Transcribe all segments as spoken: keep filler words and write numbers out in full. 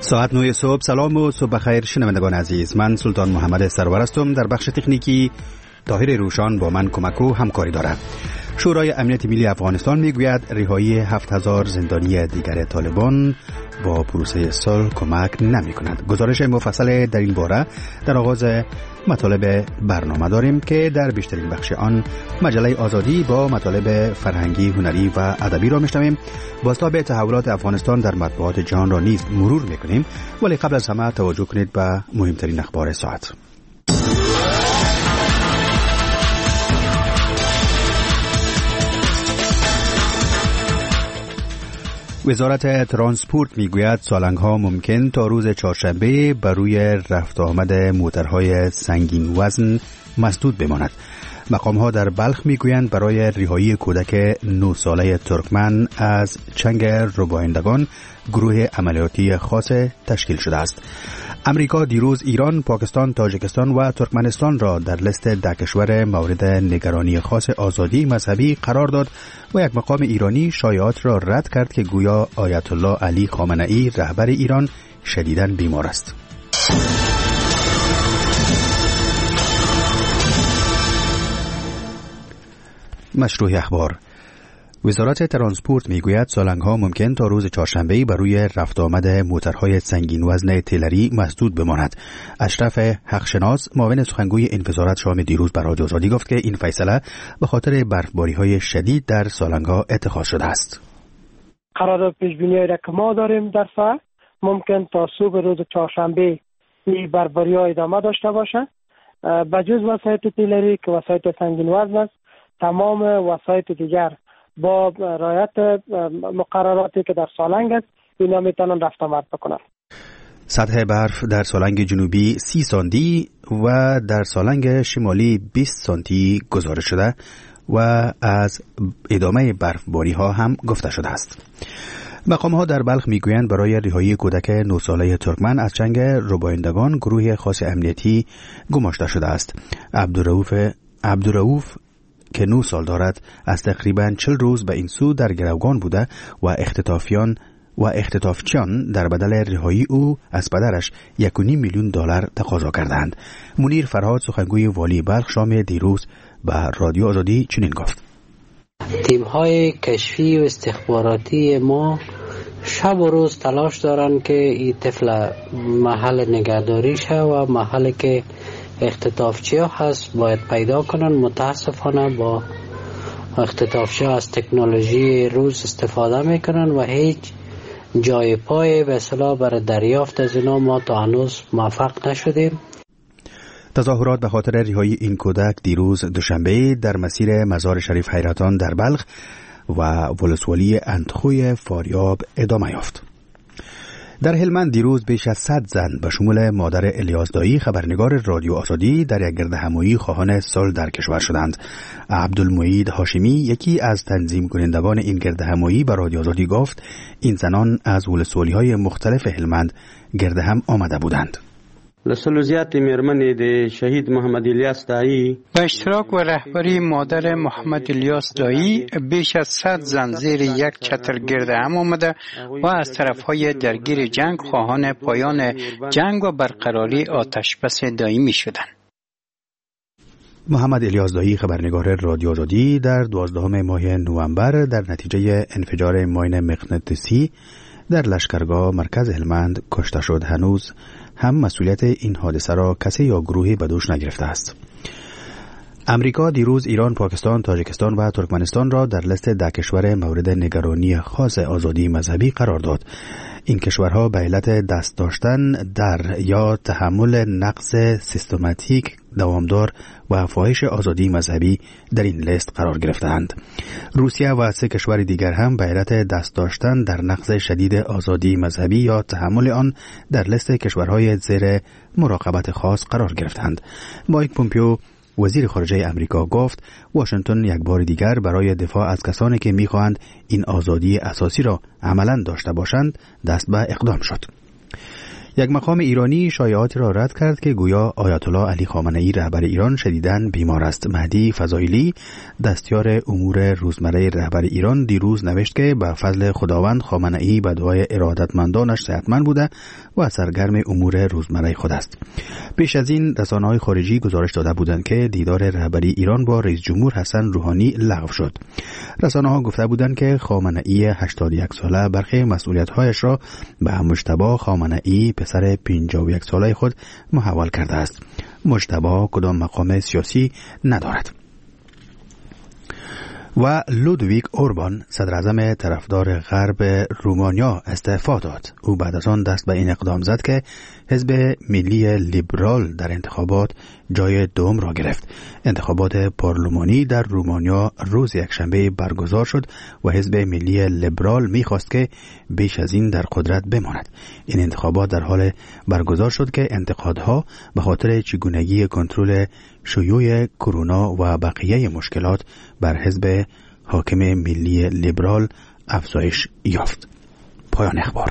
ساعت نه صبح. سلام و صبح بخیر شنوندگان عزیز، من سلطان محمد سرور هستم. در بخش تکنیکی طاهر روشان با من کمک و همکاری دارد. شورای امنیت ملی افغانستان میگوید رهایی هفت هزار زندانی دیگر طالبان با پروسه صلح کمک نمی کند. گزارش مفصل در این باره در آغاز مطالب برنامه داریم که در بیشترین بخش آن مجله آزادی با مطالب فرهنگی، هنری و ادبی را میشنویم. بازتاب تحولات افغانستان در مطبوعات جهان را نیز مرور میکنیم، ولی قبل از همه توجه کنید به مهمترین اخبار ساعت. وزارت ترانسپورت میگوید سالنگ‌ها ممکن تا روز چهارشنبه بر روی رفت آمد موترهای سنگین وزن مسدود بماند. مقام‌ها در بلخ میگویند برای رهایی کودک نه ساله ترکمن از چنگ ربایندگان گروه عملیاتی خاص تشکیل شده است. امریکا دیروز ایران، پاکستان، تاجیکستان و ترکمنستان را در لیست ده کشور مورد نگرانی خاص آزادی مذهبی قرار داد و یک مقام ایرانی شایعات را رد کرد که گویا آیت الله علی خامنه‌ای رهبر ایران شدیداً بیمار است. مشروع اخبار. وزارت ترانسپورت میگوید سالنگ‌ها ممکن تا روز چهارشنبه بر روی رفت آمد موترهای سنگین وزن تیلری مسدود بماند. اشرف حقشناس، معاون سخنگوی این وزارت، شام دیروز به رادیو آزادی گفت که این فیصله به خاطر برفباری‌های شدید در سالنگ‌ها اتخاذ شده است. قرار پیش‌بینی را که ما داریم در ساعت ممکن تا صبح روز چهارشنبه این برفباری‌ها ادامه داشته باشد. بجز وسایط تیلری که وسایط سنگین وزن است، تمام وسایط دیگر با رعایت مقرراتی که در سالنگ است اینا میتونن رفت آمد بکنن. سطح برف در سالنگ جنوبی سی سانتی و در سالنگ شمالی بیست سانتی گزارش شده و از ادامه برفباری ها هم گفته شده است. مقام ها در بلخ میگویند برای رهایی کودک نه ساله ترکمن از چنگ ربایندگان گروه خاص امنیتی گماشته شده است. عبدالرؤوف عبدالرؤوف که نه سال دارد از تقریباً چل روز به این سو در گروگان بوده و اختطافیان و اختطافچیان در بدل رهایی او از پدرش یک و نیم میلیون دلار تقاضا کردند. منیر فرهاد، سخنگوی والی بلخ، شام دیروز به رادیو آزادی چنین گفت: تیم‌های کشفی و استخباراتی ما شب و روز تلاش دارند که این طفل محل نگهداری شه و محلی که اختطافچی ها هست باید پیدا کنن. متاسفانه با اختطافچی ها از تکنولوژی روز استفاده میکنن و هیچ جای پای به اصطلاح برای دریافت از اینا ما تا هنوز موفق نشدیم. تظاهرات به خاطر رهایی این کودک دیروز دوشنبه در مسیر مزار شریف حیرتان در بلخ و ولسوالی اندخوی فاریاب ادامه یافت. در هلمند دیروز بیش از صد زن به شمول مادر الیاس دایی، خبرنگار رادیو آزادی، در یک گردهمایی خواهان صلح در کشور شدند. عبدالمعید هاشمی، یکی از تنظیم کنندگان این گردهمایی، به رادیو آزادی گفت این زنان از ولسوالی‌های مختلف هلمند گردهم آمده بودند. لسلوزیات میرمن د شهید محمد الیاس دایی به اشتراک و رهبری مادر محمد الیاس دایی بیش از صد زن زیر یک چتر گرد هم آمده و از طرفهای درگیر جنگ خواهان پایان جنگ و برقراری آتش بس دائمی شدند. محمد الیاس دایی، خبرنگار رادیو آزادی، در دوازدهم ماه نوامبر در نتیجه انفجار ماین مغناطیسی در لشکرگاه مرکز هلمند کشته شد. هنوز هم مسئولیت این حادثه را کسی یا گروهی به دوش نگرفته است. امریکا دیروز ایران، پاکستان، تاجیکستان و ترکمنستان را در لیست ده کشور مورد نگرانی خاص آزادی مذهبی قرار داد. این کشورها به علت دست داشتن در یا تحمل نقض سیستماتیک دوامدار و فاحش آزادی مذهبی در این لیست قرار گرفتند. روسیه و سه کشور دیگر هم به علت دست داشتن در نقض شدید آزادی مذهبی یا تحمل آن در لیست کشورهای زیر مراقبت خاص قرار گرفتند. مایک پومپیو، وزیر خارجه امریکا، گفت واشنگتن یک بار دیگر برای دفاع از کسانی که می‌خواهند این آزادی اساسی را عملاً داشته باشند دست به اقدام شد. یک مقام ایرانی شایعاتی را رد کرد که گویا آیت الله علی خامنه‌ای رهبر ایران شدیداً بیمار است. مهدی فضائلی دستیار امور روزمره رهبر ایران دیروز نوشت که به فضل خداوند خامنه‌ای به دعای ارادتمندانش صحتمند بوده و سرگرم امور روزمره خود است. پیش از این رسانه‌های خارجی گزارش داده بودند که دیدار رهبری ایران با رئیس جمهور حسن روحانی لغو شد. رسانه‌ها گفته بودند که خامنه‌ای هشتاد و یک ساله برخی مسئولیت‌هایش را به مجتبی خامنه‌ای پسر پنجاه و یک ساله خود محول کرده است. مجتبی کدام مقام سیاسی ندارد. و لودویک اوربان صدر اعظم طرفدار غرب رومانیا استعفا داد. او بعد از آن دست به این اقدام زد که حزب ملی لیبرال در انتخابات جای دوم را گرفت. انتخابات پارلمانی در رومانیا روز یکشنبه برگزار شد و حزب ملی لیبرال می‌خواست که بیش از این در قدرت بماند. این انتخابات در حال برگزار شد که انتقادها به خاطر چگونگی کنترل شیوع کرونا و بقیه مشکلات بر حزب حاکم ملی لیبرال افزایش یافت. پایان اخبار.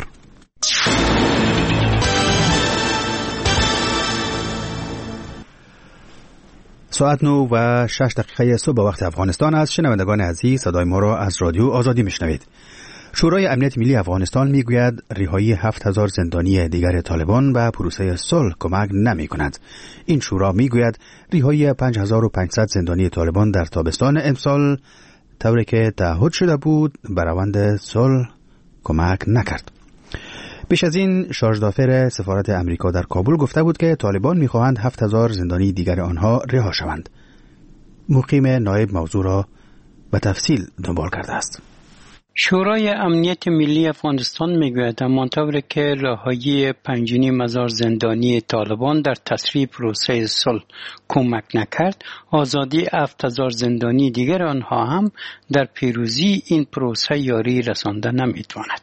ساعت نو و شش دقیقه صبح وقت افغانستان است. شنوندگان عزیز، صدای ما را از رادیو آزادی میشنوید. شورای امنیت ملی افغانستان میگوید رهایی هفت هزار زندانی دیگر طالبان به پروسه صلح کمک نمی کند. این شورا میگوید رهایی پنج هزار و پانصد زندانی طالبان در تابستان امسال طوری که تعهد شده بود به روند صلح کمک نکرد. پیش از این شارژدافر سفارت امریکا در کابل گفته بود که طالبان میخواهند هفت هزار زندانی دیگر آنها رها شوند. مقیم نایب موضوع را به تفصیل دنبال کرده است. شورای امنیت ملی افغانستان میگوید همانطور که رهایی پنج و نیم هزار زندانی طالبان در تسریع پروسه صلح کمک نکرد، آزادی هفت هزار زندانی دیگر آنها هم در پیروزی این پروسه یاری رسانده نمیتواند.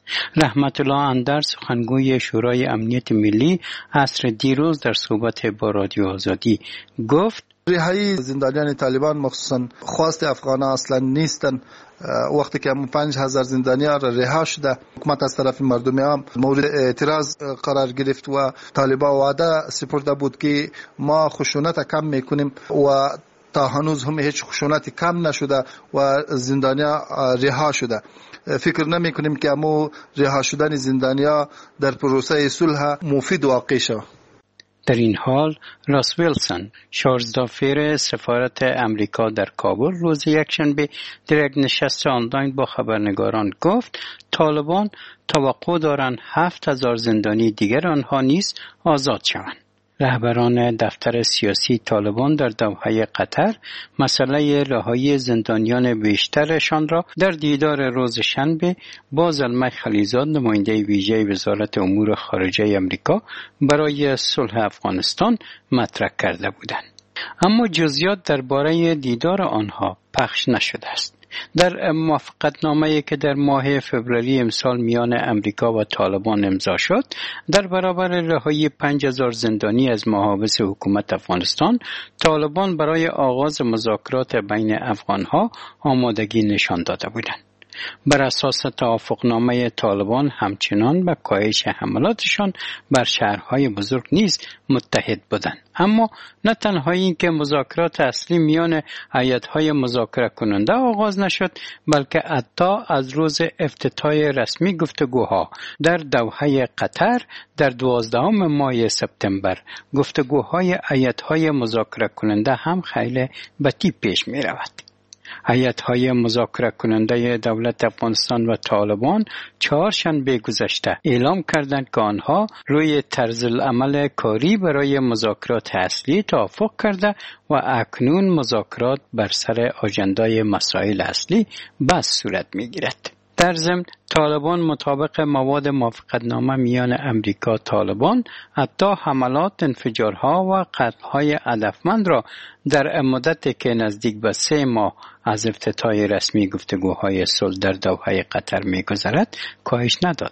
رحمت الله اندر سخنگوی شورای امنیت ملی عصر دیروز در صحبت با رادیو آزادی گفت رهایی زندانیان طالبان مخصوصا خواست افغانان اصلا نیستن. وقتی که پنج هزار زندانیان را رها شده، حکومت از طرف مردم عام مورد اعتراض قرار گرفت و طالبان وعده سپرده بود که ما خشونت کم میکنیم و تا هنوز هم هیچ خشونتی کم نشده و زندانیان رها شده. فکر نمی کنیم که امو رها شدن زندانیا در پروسه صلح مفید واقع شود. در این حال راس ویلسون شارژدافر سفارت امریکا در کابل روز یکشنبه در یک نشست آنلاین با خبرنگاران گفت طالبان توقع دارند هفت هزار زندانی دیگر آنها نیز آزاد شوند. رهبران دفتر سیاسی طالبان در دوحه قطر مسئله رهایی زندانیان بیشترشان را در دیدار روز شنبه با زلمه خلیزاد نماینده ویژه وزارت امور خارجه آمریکا برای صلح افغانستان مطرح کرده بودند. اما جزئیات درباره دیدار آنها پخش نشده است. در موافقتنامه‌ای که در ماه فوریه امسال میان امریکا و طالبان امضا شد، در برابر رهایی پنج هزار زندانی از محابس حکومت افغانستان، طالبان برای آغاز مذاکرات بین افغانها آمادگی نشان داده بودند. بر اساس توافقنامه طالبان همچنان به کاهش حملاتشان بر شهرهای بزرگ نیز متحد بودند. اما نه تنها این که مذاکرات اصلی میان هیئت‌های مذاکره کننده آغاز نشد، بلکه حتی از روز افتتاح رسمی گفتگوها در دوحه قطر در دوازدهم ماه سپتامبر گفتگوهای هیئت‌های مذاکره کننده هم خیلی بطیء پیش می رود. هیئت‌های مذاکره کننده دولت افغانستان و طالبان چهارشنبه گذشته اعلام کردند که آنها روی طرز العمل کاری برای مذاکرات اصلی توافق کرده و اکنون مذاکرات بر سر آژندای مسائل اصلی بس صورت می‌گیرد. در ضمن طالبان مطابق مواد موافقتنامه میان امریکا طالبان حتی حملات انفجارها و قتل‌های هدفمند را در مدتی که نزدیک به سه ماه از افتتاح رسمی گفتگوهای صلح در دوحه قطر می‌گذرد کاهش ندادند.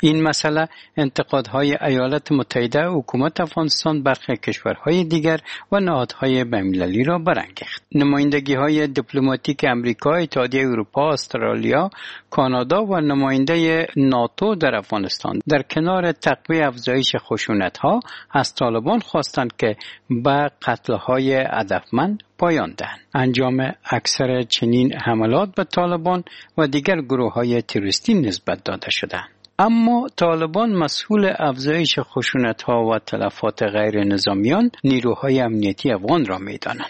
این مسئله انتقادهای ایالات متحده و حکومت افغانستان برخی کشورهای دیگر و نهادهای بین‌المللی را برانگیخت. نمایندگی‌های دیپلماتیک آمریکا، اتحادیه اروپا، استرالیا، کانادا و نماینده ناتو در افغانستان در کنار تقویت افزایش خشونت‌ها از طالبان خواستند که به قتل‌های هدفمند پایان دهند. انجام اکثر چنین حملات به طالبان و دیگر گروه‌های تروریستی نسبت داده شدند. اما طالبان مسئول افزایش خشونت‌ها و تلفات غیر نظامیان نیروهای امنیتی افغان را می‌دانند.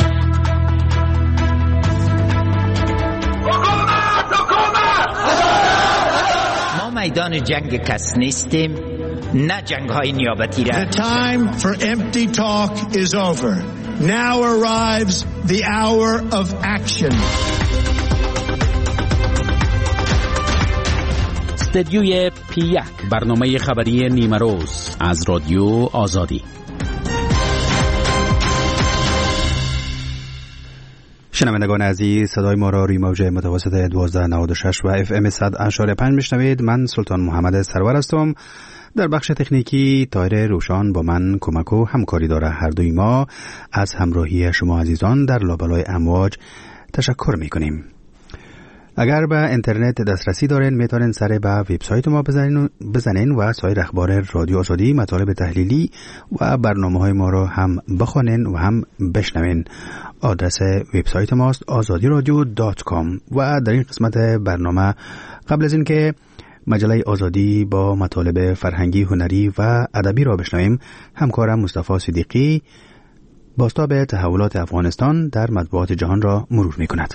ما میدان جنگ کس نیستیم، نه جنگ‌های نیابتی را. The time for empty talk is over. Now arrives the hour of action. استدیوی پی یک، برنامه خبری نیمه روز از رادیو آزادی. شنوندگان عزیز، صدای ما را روی موج متوسط دوازده نود و شش و اف ام صد اشاره پنج میشنوید. من سلطان محمد سرور هستم. در بخش تکنیکی طاهر روشان با من کمک و همکاری داره. هر دوی ما از همراهی شما عزیزان در لابلای امواج تشکر میکنیم. اگر به اینترنت دسترسی دارین میتونین سر به وبسایت ما بزنین, بزنین و سایر اخبار رادیو آزادی، مطالب تحلیلی و برنامه‌های ما رو هم بخونین و هم بشنوین. آدرس وبسایت ماست آزادی رادیو دات کام. و در این قسمت برنامه قبل از اینکه مجله آزادی با مطالب فرهنگی، هنری و ادبی را بشنویم، همکارم مصطفی صدیقی بازتاب تحولات افغانستان در مطبوعات جهان را مرور می‌کند.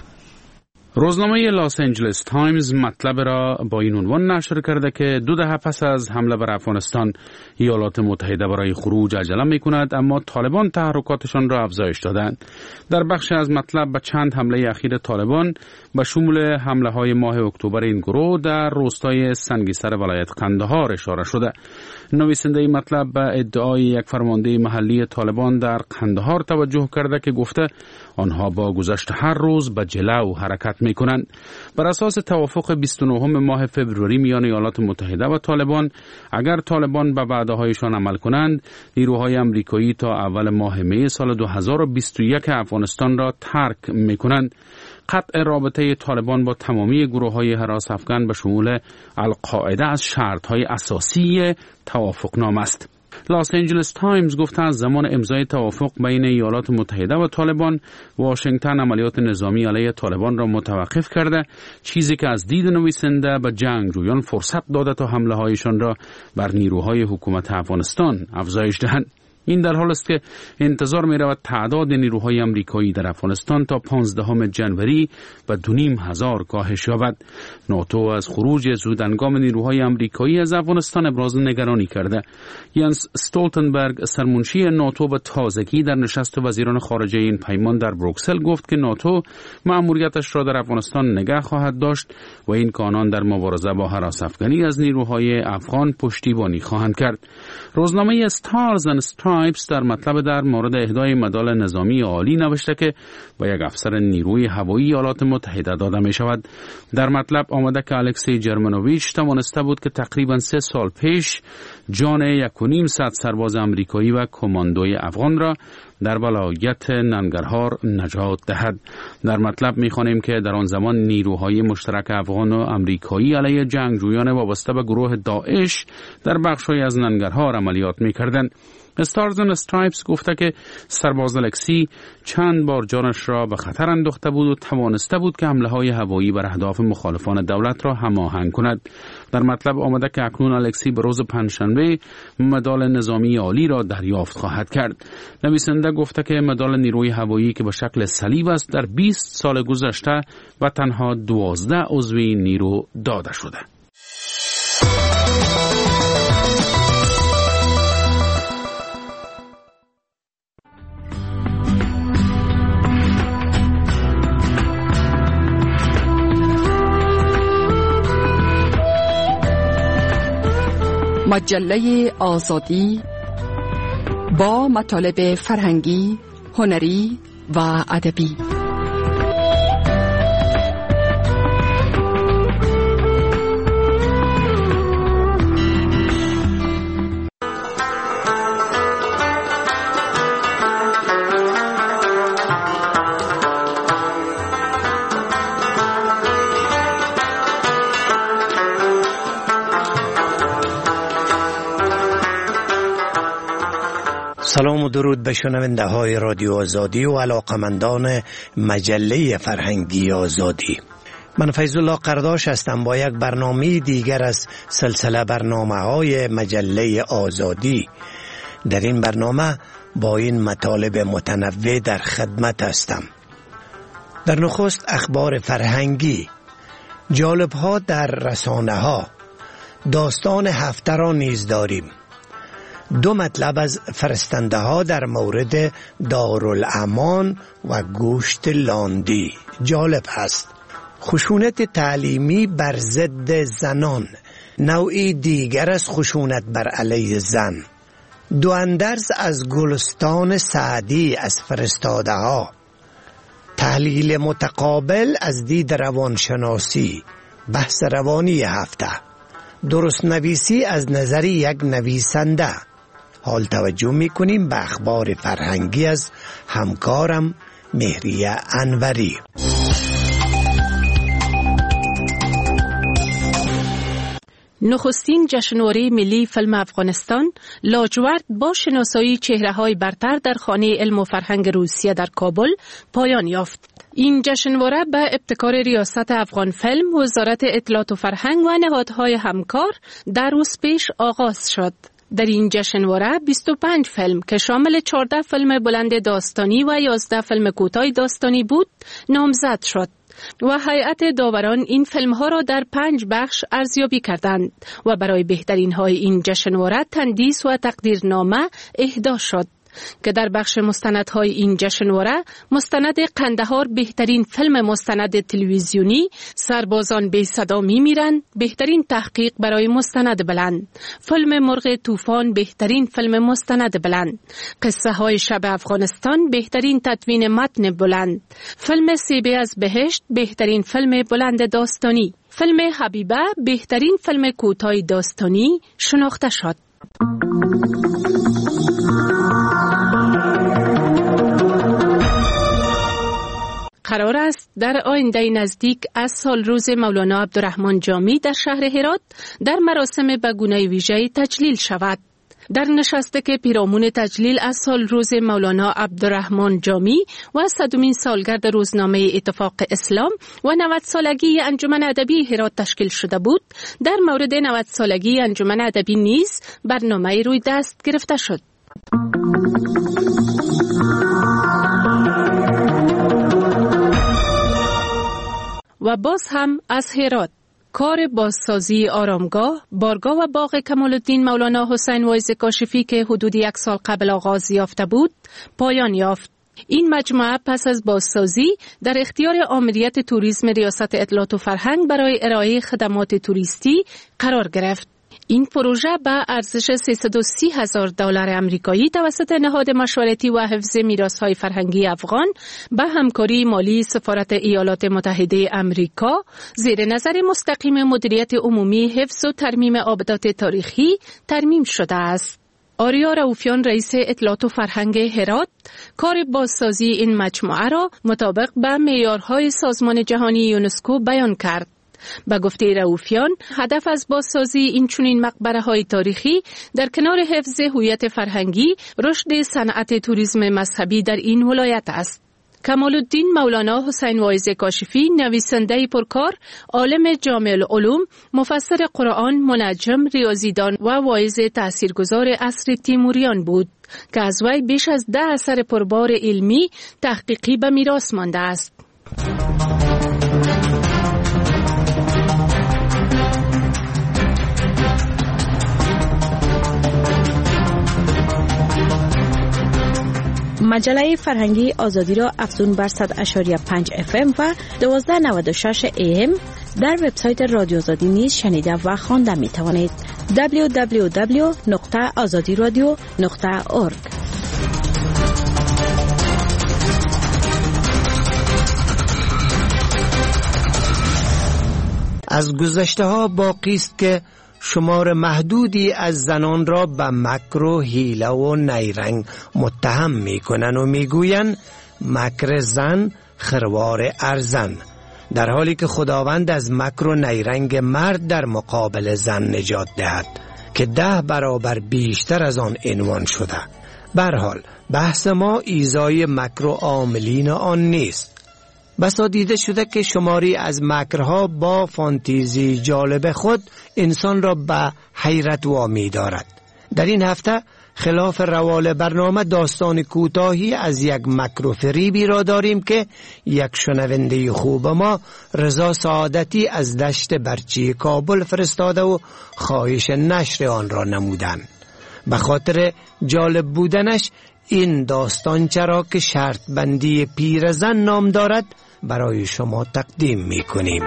روزنامه لاس آنجلس تایمز مطلب را با این عنوان نشر کرده که دو دهه پس از حمله بر افغانستان ایالات متحده برای خروج عجله می کند، اما طالبان تحرکاتشان را افزایش دادند. در بخش از مطلب به چند حمله اخیر طالبان به شمول حمله های ماه اکتبر این گروه در روستای سنگیسر ولایت قندهار اشاره شده. نویسنده مطلب به ادعای یک فرمانده محلی طالبان در قندهار توجه کرده که گفته آنها با گذشت هر روز به جلو حرکت می کنند. بر اساس توافق بیست و نهم ماه فوریه میان ایالات متحده و طالبان، اگر طالبان به وعده هایشان عمل کنند، نیروهای آمریکایی تا اول ماه می سال دو هزار و بیست و یک افغانستان را ترک می کنند. قطع رابطه طالبان با تمامی گروه‌های هراس افغان به شمول القاعده از شرط‌های اساسی توافقنامه است. لاس آنجلس تایمز گفته از زمان امضای توافق بین ایالات متحده و طالبان، واشنگتن عملیات نظامی علیه طالبان را متوقف کرده، چیزی که از دید نویسنده به جنگجویان فرصت داده تا حمله هایشان را بر نیروهای حکومت افغانستان افزایش دهند. این در حال است که انتظار می رود تعداد نیروهای آمریکایی در افغانستان تا پانزدهم ژانویه به دو نیم هزار کاهش یابد. ناتو از خروج زودهنگام نیروهای آمریکایی از افغانستان ابراز نگرانی کرده. ینس استولتنبرگ سرمنشی ناتو به تازگی در نشست وزیران خارجه این پیمان در بروکسل گفت که ناتو مأموریتش را در افغانستان نگه خواهد داشت و این که آنان در مبارزه با هراس افغانی از نیروهای افغان پشتیبانی خواهند کرد. روزنامه استارز اند استرایپس در مطلب در مورد اهدای مدال نظامی عالی نوشته که با یک افسر نیروی هوایی ایالات متحده داده می شود. در مطلب آمده که الکسی جرمنوویچ توانسته بود که تقریبا سه سال پیش جان یک و نیم صد سرباز آمریکایی و کماندوی افغان را در ولایت ننگرهار نجات دهد. در مطلب می‌خوانیم که در آن زمان نیروهای مشترک افغان و آمریکایی علیه جنگجویان وابسته به گروه داعش در بخش‌های از ننگرهار عملیات می‌کردند. استارز اند استرایپس گفته که سرباز الکسی چند بار جانش را به خطر انداخته بود و توانسته بود که حمله‌های هوایی بر اهداف مخالفان دولت را هماهنگ کند. در مطلب آمده که اکنون الکسی به روز پنجشنبه مدال نظامی عالی را دریافت خواهد کرد. نویسنده گفته که مدال نیروی هوایی که به شکل صلیب است در بیست سال گذشته و تنها دوازده عضو نیرو داده شده. مجله آزادی با مطالب فرهنگی، هنری و ادبی. سلام و درود به شنونده های رادیو آزادی و علاقمندان مجله فرهنگی آزادی. من فیض الله قرداش هستم با یک برنامه دیگر از سلسله برنامه های مجله آزادی. در این برنامه با این مطالب متنوع در خدمت هستم. در نخست اخبار فرهنگی، جالب ها در رسانه ها، داستان هفته را نیز داریم. دو مطلب از فرستنده ها در مورد دارالامان و گوشت لاندی جالب است. خشونت تعلیمی بر ضد زنان، نوعی دیگر از خشونت بر علیه زن. دو اندرز از گلستان سعدی از فرستاده ها. تحلیل متقابل از دید روانشناسی، بحث روانی هفته. درست نویسی از نظر یک نویسنده. حال توجه میکنیم به اخبار فرهنگی از همکارم مهریه انوری. نخستین جشنواره ملی فیلم افغانستان لاجورد با شناسایی چهره‌های برتر در خانه علم و فرهنگ روسیه در کابل پایان یافت. این جشنواره به ابتکار ریاست افغان فیلم، وزارت اطلاعات و فرهنگ و نهادهای همکار در روز پیش آغاز شد. در این جشنواره بیست و پنج فیلم که شامل چهارده فیلم بلند داستانی و یازده فیلم کوتاه داستانی بود نامزد شد و هیئت داوران این فیلم ها را در پنج بخش ارزیابی کردند و برای بهترین های این جشنواره تندیس و تقدیرنامه اهدا شد که در بخش مستندهای این جشنواره مستند قندهار بهترین فیلم مستند تلویزیونی، سربازان بی صدا میمیرند بهترین تحقیق برای مستند بلند، فیلم مرغ طوفان بهترین فیلم مستند بلند، قصه های شب افغانستان بهترین تدوین متن بلند، فیلم سیبه از بهشت بهترین فیلم بلند داستانی، فیلم حبیبه بهترین فیلم کوتاه داستانی شناخته شد. قرار است در آینده نزدیک از سال روز مولانا عبدالرحمن جامی در شهر هرات در مراسم به گونه ویژه‌ای تجلیل شود. در نشسته که پیرامون تجلیل از سال روز مولانا عبدالرحمن جامی و صدمین سالگرد روزنامه اتفاق اسلام و نود سالگی انجمن ادبی هرات تشکیل شده بود، در مورد نود سالگی انجمن ادبی نیز برنامه روی دست گرفته شد. و باز هم از هرات، کار بازسازی آرامگاه، بارگاه و باغ کمال الدین مولانا حسین واعظ کاشفی که حدود یک سال قبل آغاز یافته بود، پایان یافت. این مجموعه پس از بازسازی در اختیار آمریت توریسم ریاست اطلاعات و فرهنگ برای ارائه خدمات توریستی قرار گرفت. این پروژه به ارزش سیصد و سی هزار دلار آمریکایی توسط نهاد مشورتی و حفظ میراث‌های فرهنگی افغان به همکاری مالی سفارت ایالات متحده آمریکا زیر نظر مستقیم مدیریت عمومی حفظ و ترمیم آبدات تاریخی ترمیم شده است. آریا رؤوفیان رئیس اطلاعات و فرهنگ هرات کار بازسازی این مجموعه را مطابق به معیارهای سازمان جهانی یونسکو بیان کرد. به گفته رؤوفیان، هدف از بازسازی این چنین مقبره‌های تاریخی در کنار حفظ هویت فرهنگی، رشد صنعت توریسم مذهبی در این ولایت است. کمال الدین مولانا حسین واعظ کاشفی نویسنده پرکار، عالم جامع العلوم، مفسر قرآن، منجم، ریاضیدان و واعظ تاثیرگذار عصر تیموریان بود که از وی بیش از ده اثر پربار علمی تحقیقی به میراث مانده است. مجله فرهنگی آزادی را افزون بر صد و شش و پنج اف ام و دوازده نود و شش ای ام در وبسایت رادیو آزادی نیز شنیده و خوانده می توانید. دبلیو دبلیو دبلیو نقطه آزادی رادیو نقطه اورگ. از گذشته ها باقی است که شمار محدودی از زنان را به مکر و حیله و نیرنگ متهم میکنن و میگوین مکر زن خروار ارزن، در حالی که خداوند از مکر و نیرنگ مرد در مقابل زن نجات دهد که ده برابر بیشتر از آن عنوان شده. به هر حال بحث ما ایزای مکر و عاملین آن نیست. بسا دیده شده که شماری از مکرها با فانتزی جالب خود انسان را به حیرت وامی دارد. در این هفته خلاف روال برنامه داستان کوتاهی از یک مکر و فریبی را داریم که یک شنونده خوب ما رضا سعادتی از دشت برچی کابل فرستاده و خواهش نشر آن را نمودند. به خاطر جالب بودنش این داستان چرا که شرط بندی پیرزن نام دارد برای شما تقدیم می کنیم.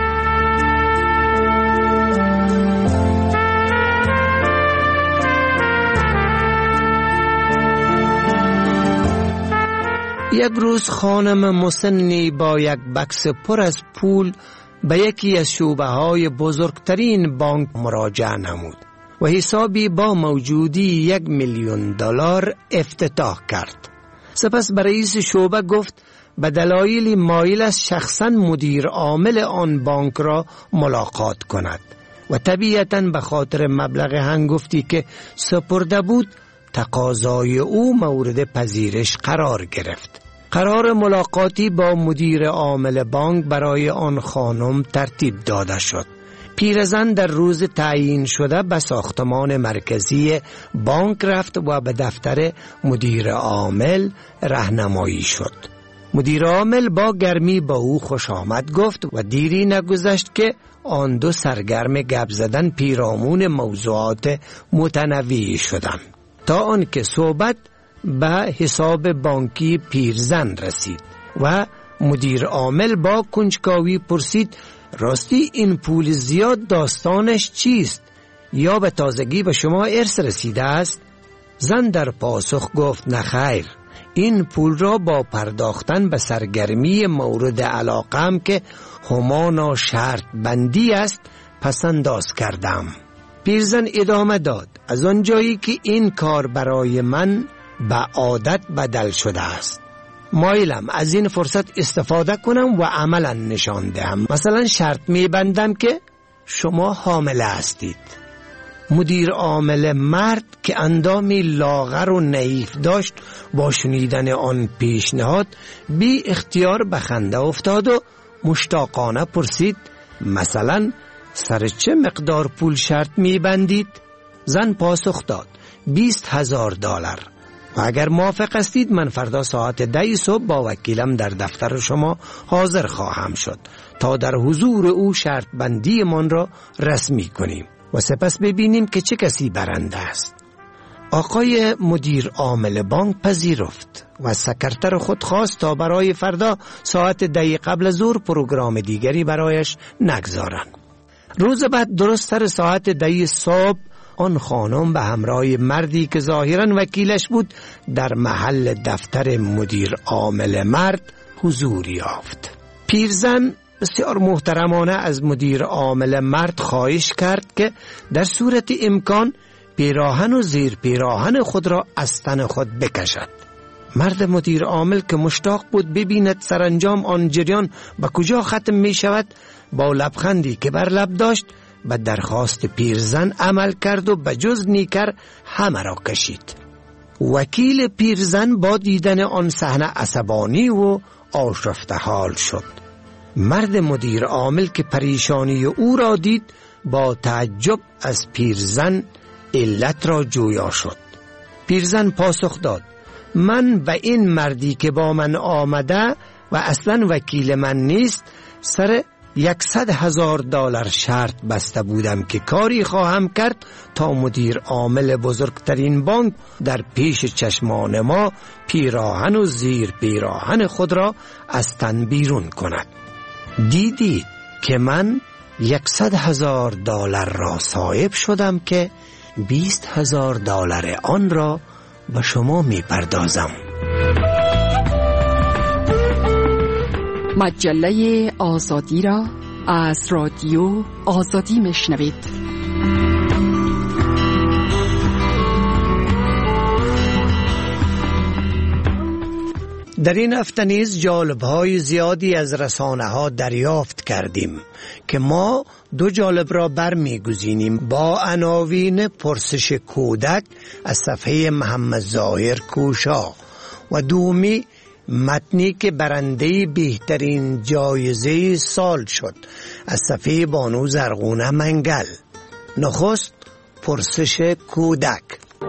یک روز خانم مسنی با یک بکس پر از پول به یکی از شعبه های بزرگترین بانک مراجعه نمود و حسابی با موجودی یک میلیون دلار افتتاح کرد. سپس به رئیس شعبه گفت به دلایلی مایل است شخصا مدیر عامل آن بانک را ملاقات کند و طبیعتاً به خاطر مبلغ هنگفتی که سپرده بود تقاضای او مورد پذیرش قرار گرفت. قرار ملاقاتی با مدیر عامل بانک برای آن خانم ترتیب داده شد. پیرزن در روز تعیین شده به ساختمان مرکزی بانک رفت و به دفتر مدیر عامل راهنمایی شد. مدیر عامل با گرمی با او خوش آمد گفت و دیری نگذشت که آن دو سرگرم گپ زدن پیرامون موضوعات متنوعی شدند تا آنکه صحبت به حساب بانکی پیرزن رسید و مدیر عامل با کنجکاوی پرسید راستی این پول زیاد داستانش چیست یا به تازگی به شما ارث رسیده است؟ زن در پاسخ گفت نخیر، این پول را با پرداختن به سرگرمی مورد علاقم که همانا شرط بندی است پسنداز کردم. پیرزن ادامه داد از آنجایی که این کار برای من به عادت بدل شده است مایلم از این فرصت استفاده کنم و عملا نشان دهم. مثلا شرط می‌بندم که شما حامله هستید. مدیر عامل مرد که اندامی لاغر و نحیف داشت با شنیدن آن پیشنهاد بی اختیار به خنده افتاد و مشتاقانه پرسید مثلا سر چه مقدار پول شرط می‌بندید؟ زن پاسخ داد بیست هزار دلار. و اگر موافق هستید من فردا ساعت ده صبح با وکیلم در دفتر شما حاضر خواهم شد تا در حضور او شرط بندی من را رسمی کنیم و سپس ببینیم که چه کسی برنده است. آقای مدیر عامل بانک پذیرفت و سکرتر خود خواست تا برای فردا ساعت ده قبل ظهر پروگرام دیگری برایش نگذارند. روز بعد درست سر ساعت ده صبح آن خانم به همراه مردی که ظاهراً وکیلش بود در محل دفتر مدیر عامل مرد حضور یافت. پیرزن بسیار محترمانه از مدیر عامل مرد خواهش کرد که در صورت امکان پیراهن و زیر پیراهن خود را از تن خود بکشد. مرد مدیر عامل که مشتاق بود ببیند سرانجام آن جریان به کجا ختم می شود با لبخندی که بر لب داشت به درخواست پیرزن عمل کرد و به جز نیکر همه را کشید. وکیل پیرزن با دیدن آن صحنه عصبانی و آشفته حال شد. مرد مدیر عامل که پریشانی او را دید با تعجب از پیرزن علت را جویا شد. پیرزن پاسخ داد من به این مردی که با من آمده و اصلا وکیل من نیست سر یکصد هزار دلار شرط بسته بودم که کاری خواهم کرد تا مدیر عامل بزرگترین بانک در پیش چشمان ما پیراهن و زیر پیراهن خود را از تن بیرون کند. دیدید که من یکصد هزار دلار را صاحب شدم که بیست هزار دلار آن را به شما می پردازم. مجله آزادی را از رادیو آزادی میشنوید. در این هفته نیز جالب‌های زیادی از رسانه‌ها دریافت کردیم که ما دو جالب را برمی‌گزینیم با عناوین پرسش کودک از صفحه محمد ظاهر کوشا و دومی متنی که برنده بهترین جایزه سال شد از صفحه بانو زرغونه منگل. نخست پرسش کودک.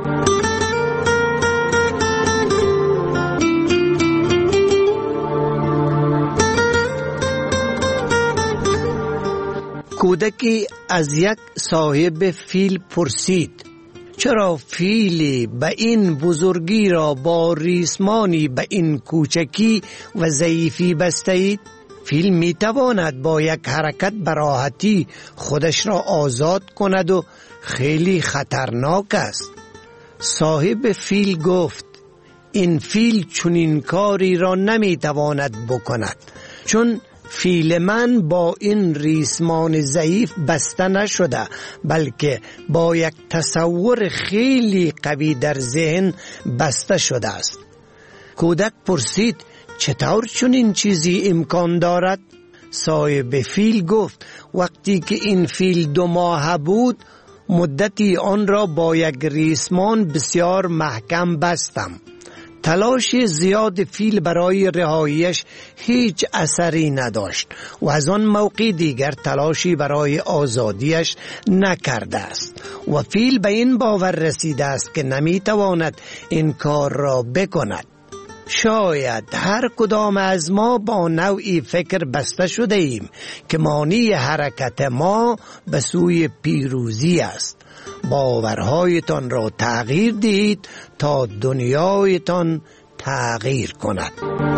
کودکی از یک صاحب فیل پرسید چرا فیلی به این بزرگی را با ریسمانی به این کوچکی و ضعیفی بسته اید؟ فیل می تواند با یک حرکت به راحتی خودش را آزاد کند و خیلی خطرناک است. صاحب فیل گفت این فیل چنین کاری را نمی تواند بکند، چون فیل من با این ریسمان ضعیف بسته نشده، بلکه با یک تصور خیلی قوی در ذهن بسته شده است. کودک پرسید چطور چنین چیزی امکان دارد؟ صاحب فیل گفت وقتی که این فیل دو ماه بود مدتی آن را با یک ریسمان بسیار محکم بستم. تلاش زیاد فیل برای رهاییش هیچ اثری نداشت و از آن موقع دیگر تلاشی برای آزادیش نکرده است و فیل به این باور رسیده است که نمیتواند این کار را بکند. شاید هر کدام از ما با نوعی فکر بسته شده ایم که مانی حرکت ما به سوی پیروزی است. باورهایتان را تغییر دهید تا دنیایتان تغییر کند.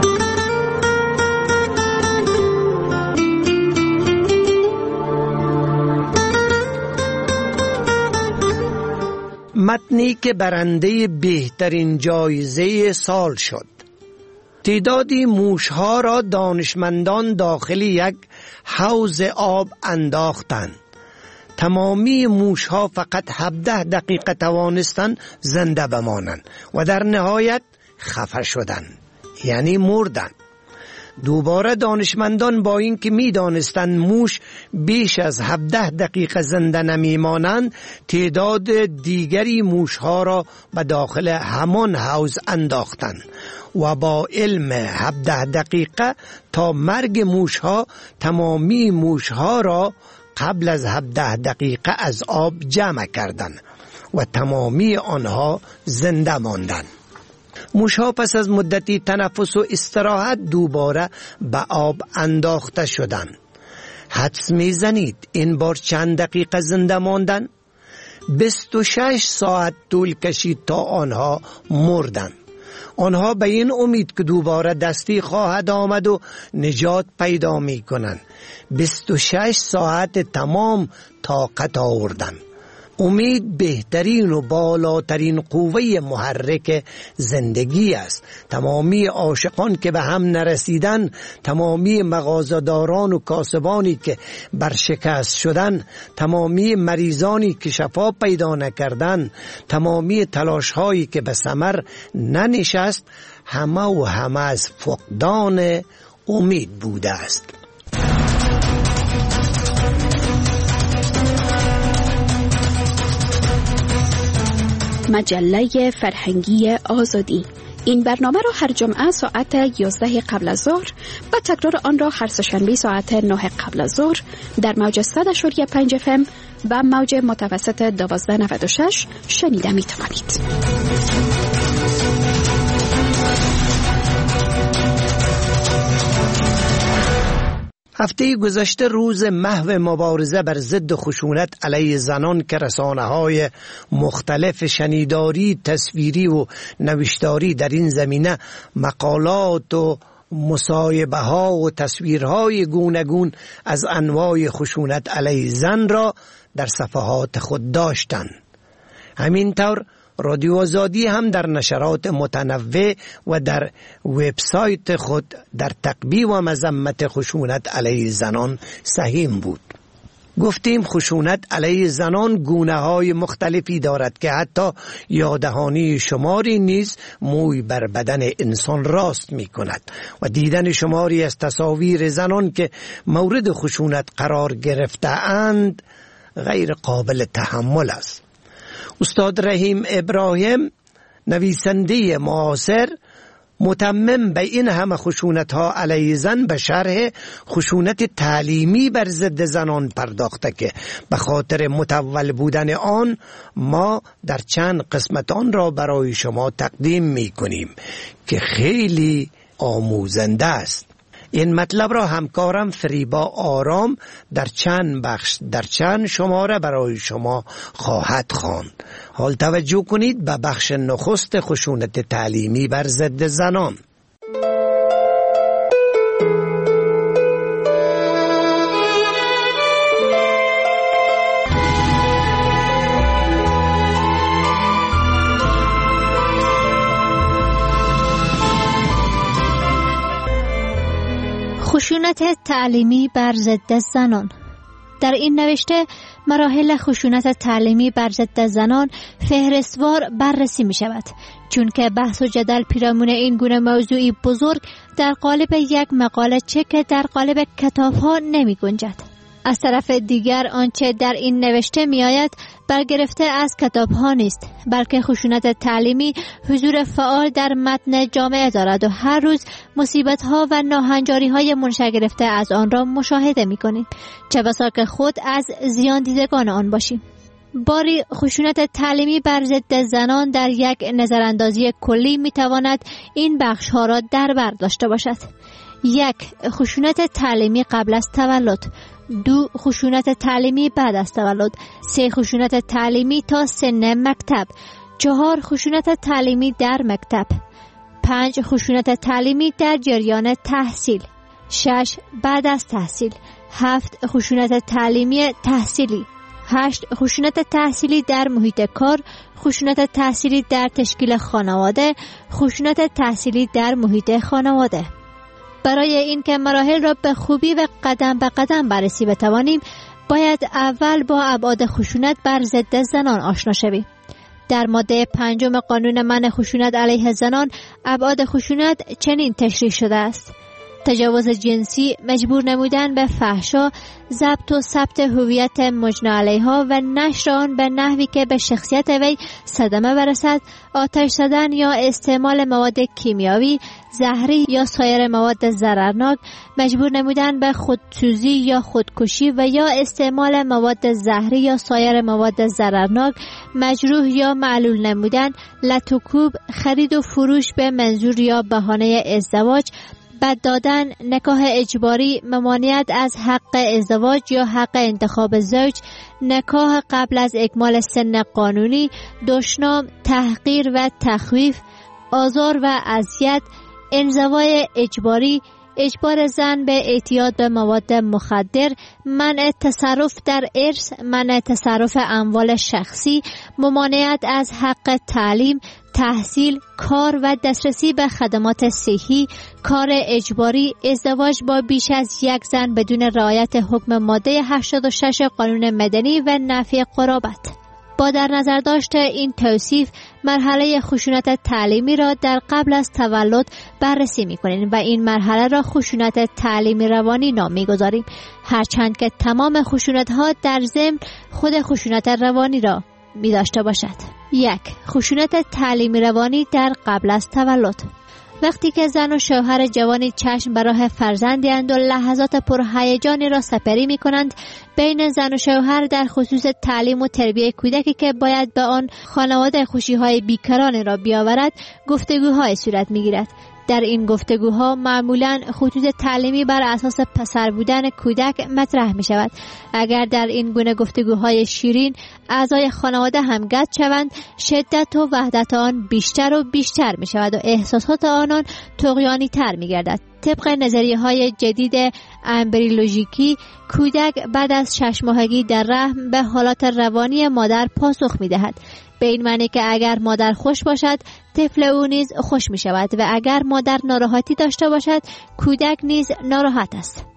متنی که برنده بهترین جایزه سال شد. تعدادی موشها را دانشمندان داخل یک حوض آب انداختند. تمامی موشها فقط هفده دقیقه توانستند زنده بمانند و در نهایت خفه شدند، یعنی مردند. دوباره دانشمندان با اینکه می دانستند موش بیش از هفده دقیقه زنده نمی مانند، تعداد دیگری موشها را به داخل همان حوض انداختند و با علم هفده دقیقه تا مرگ موشها تمامی موشها را قبل از هفده دقیقه از آب جمع کردند و تمامی آنها زنده ماندند. موشها پس از مدتی تنفس و استراحت دوباره به آب انداخته شدند. حدس میزنید این بار چند دقیقه زنده ماندند؟ بیست و شش ساعت طول کشید تا آنها مردند. آنها به این امید که دوباره دستی خواهد آمد و نجات پیدا می کنند بیست و شش ساعت تمام طاقت آوردند. امید بهترین و بالاترین قوه محرک زندگی است. تمامی عاشقان که به هم نرسیدن، تمامی مغازه‌داران و کاسبانی که برشکست شدن، تمامی مریضانی که شفا پیدا نکردن، تمامی تلاش‌هایی که به ثمر ننشست، همه و همه از فقدان امید بوده است. مجله فرهنگی آزادی. این برنامه را هر جمعه ساعت یازده قبل از ظهر و تکرار آن را هر سه‌شنبه ساعت نه قبل از ظهر در موج صد و پنج اف ام و موج متوسط دوازده نود و شش شنیده می توانید. هفته گذشته روز محو مبارزه بر ضد خشونت علیه زنان که رسانه‌های مختلف شنیداری، تصویری و نوشتاری در این زمینه مقالات و مصاحبه ها و تصویرهای گوناگون از انواع خشونت علیه زن را در صفحات خود داشتند. همینطور رادیو آزادی هم در نشرات متنوع و در وبسایت خود در تقبیح و مذمت خشونت علیه زنان سهیم بود. گفتیم خشونت علیه زنان گونه های مختلفی دارد که حتی یادهانی شماری نیز موی بر بدن انسان راست می کند و دیدن شماری از تصاویر زنان که مورد خشونت قرار گرفته اند غیر قابل تحمل است. استاد رحیم ابراهیم نویسنده معاصر متمم به این همه خشونت ها علیه زن به شرح خشونت تعلیمی بر ضد زنان پرداخته که به خاطر متول بودن آن ما در چند قسمت آن را برای شما تقدیم می کنیم که خیلی آموزنده است. این مطلب را همکارم فریبا آرام در چند بخش در چند شماره برای شما خواهد خواند. حال توجه کنید به بخش نخست خشونت تعلیمی بر ضد زنان. خشونت تعلیمی بر ضد زنان. در این نوشته مراحل خشونت تعلیمی بر ضد زنان فهرستوار بررسی می شود، چون که بحث و جدل پیرامون این گونه موضوعی بزرگ در قالب یک مقاله چه که در قالب کتاب ها نمی گنجد. از طرف دیگر آنچه در این نوشته می آید برگرفته از کتاب ها نیست، بلکه خشونت تعلیمی حضور فعال در متن جامعه دارد و هر روز مصیبت ها و ناهنجاری های منشأ گرفته از آن را مشاهده می کنیم، چه بسا که خود از زیان دیدگان آن باشیم. باری خشونت تعلیمی بر ضد زنان در یک نظراندازی کلی می تواند این بخش ها را در بر داشته باشد. یک، خشونت تعلیمی قبل از تولد. دو، خشونت تعلیمی بعد از تولد. سه، خشونت تعلیمی تا سن مکتب. چهار، خشونت تعلیمی در مکتب. پنج، خشونت تعلیمی در جریان تحصیل. شش، بعد از تحصیل. هفت، خشونت تعلیمی تحصیلی. هشت، خشونت تحصیلی در محیط کار. خشونت تحصیلی در تشکیل خانواده. خشونت تحصیلی در محیط خانواده. برای اینکه مراحل را به خوبی و قدم به قدم بررسی بتوانیم، باید اول با ابعاد خشونت بر ضد زنان آشنا شویم. در ماده پنجم قانون منع خشونت علیه زنان ابعاد خشونت چنین تشریح شده است: تجاوز جنسی، مجبور نمودن به فحشا، ضبط و ثبت هویت مجنی علیها و نشر آن به نحوی که به شخصیت وی صدمه برسد، آتش زدن یا استعمال مواد کیمیاوی، زهری یا سایر مواد ضررناک، مجبور نمودن به خودسوزی یا خودکشی و یا استعمال مواد زهری یا سایر مواد ضررناک، مجروح یا معلول نمودن، لط و کوب، خرید و فروش به منظور یا بهانه ازدواج، بد دادن، نکاح اجباری، ممانعت از حق ازدواج یا حق انتخاب زوج، نکاح قبل از اکمال سن قانونی، دشنام، تحقیر و تخویف، آزار و اذیت، انزوای اجباری، اجبار زن به اعتیاد به مواد مخدر، منع تصرف در ارث، منع تصرف اموال شخصی، ممانعت از حق تعلیم، تحصیل، کار و دسترسی به خدمات صحی، کار اجباری، ازدواج با بیش از یک زن بدون رعایت حکم ماده هشتاد و شش قانون مدنی و نفی قرابت. با در نظر داشت این توصیف، مرحله خشونت تعلیمی را در قبل از تولد بررسی می‌کنیم و این مرحله را خشونت تعلیمی روانی نام می‌گذاریم، هرچند که تمام خشونت‌ها در ضمن خود خشونت روانی را می‌داشته باشد. یک، خشونت تعلیمی روانی در قبل از تولد. وقتی که زن و شوهر جوانی چشم به راه فرزندی اند و لحظات پرهیجانی را سپری می کنند، بین زن و شوهر در خصوص تعلیم و تربیت کودکی که باید به آن خانواده خوشی‌های بیکران را بیاورد، گفتگوهای صورت می گیرد. در این گفتگوها معمولاً خطوط تعلیمی بر اساس پسر بودن کودک مطرح می شود. اگر در این گونه گفتگوهای شیرین اعضای خانواده هم گد شوند، شدت و وحدت آن بیشتر و بیشتر می شود و احساسات آنان طغیانی تر می گردد. طبق نظریه های جدید امبریولوژیکی، کودک بعد از شش ماهگی در رحم به حالات روانی مادر پاسخ می دهد. به این معنی که اگر مادر خوش باشد، طفل او نیز خوش می شود و اگر مادر ناراحتی داشته باشد، کودک نیز ناراحت است.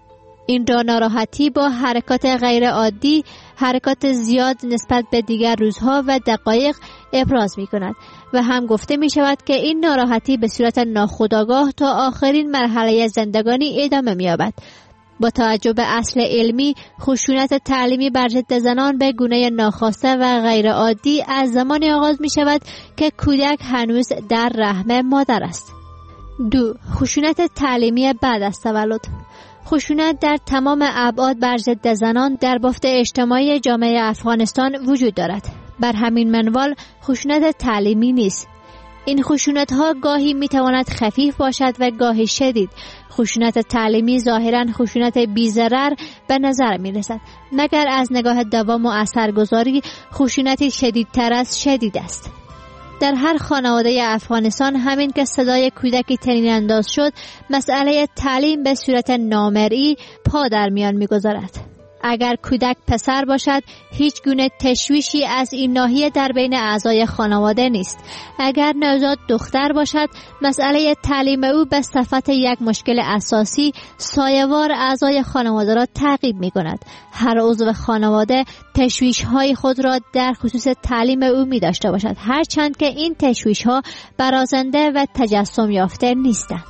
این را ناراحتی با حرکات غیر عادی، حرکات زیاد نسبت به دیگر روزها و دقایق ابراز می کند و هم گفته می شود که این ناراحتی به صورت ناخودآگاه تا آخرین مرحله زندگانی ادامه می یابد. با توجه به اصل علمی، خشونت تعلیمی بر ضد زنان به گونه ناخواسته و غیر عادی از زمانی آغاز می شود که کودک هنوز در رحم مادر است. دو. خشونت تعلیمی بعد از تولد. خشونت در تمام ابعاد بر ضد زنان در بافت اجتماعی جامعه افغانستان وجود دارد. بر همین منوال خشونت تعلیمی نیست. این خشونت ها گاهی می تواند خفیف باشد و گاهی شدید. خشونت تعلیمی ظاهراً خشونت بی‌ضرر به نظر می رسد، مگر از نگاه دوام و اثرگذاری خشونتی شدیدتر از شدید است. در هر خانواده افغانستان همین که صدای کودکی طنین انداز شد، مسئله تعلیم به صورت نامرئی پا در میان می‌گذارد. اگر کودک پسر باشد، هیچ گونه تشویشی از این ناحیه در بین اعضای خانواده نیست. اگر نوزاد دختر باشد، مسئله تعلیم او به صفت یک مشکل اساسی سایه‌وار اعضای خانواده را تعقیب می‌کند. هر عضو خانواده تشویش‌های خود را در خصوص تعلیم او می‌داشته باشد، هرچند که این تشویش‌ها برازنده و تجسم یافته نیستند.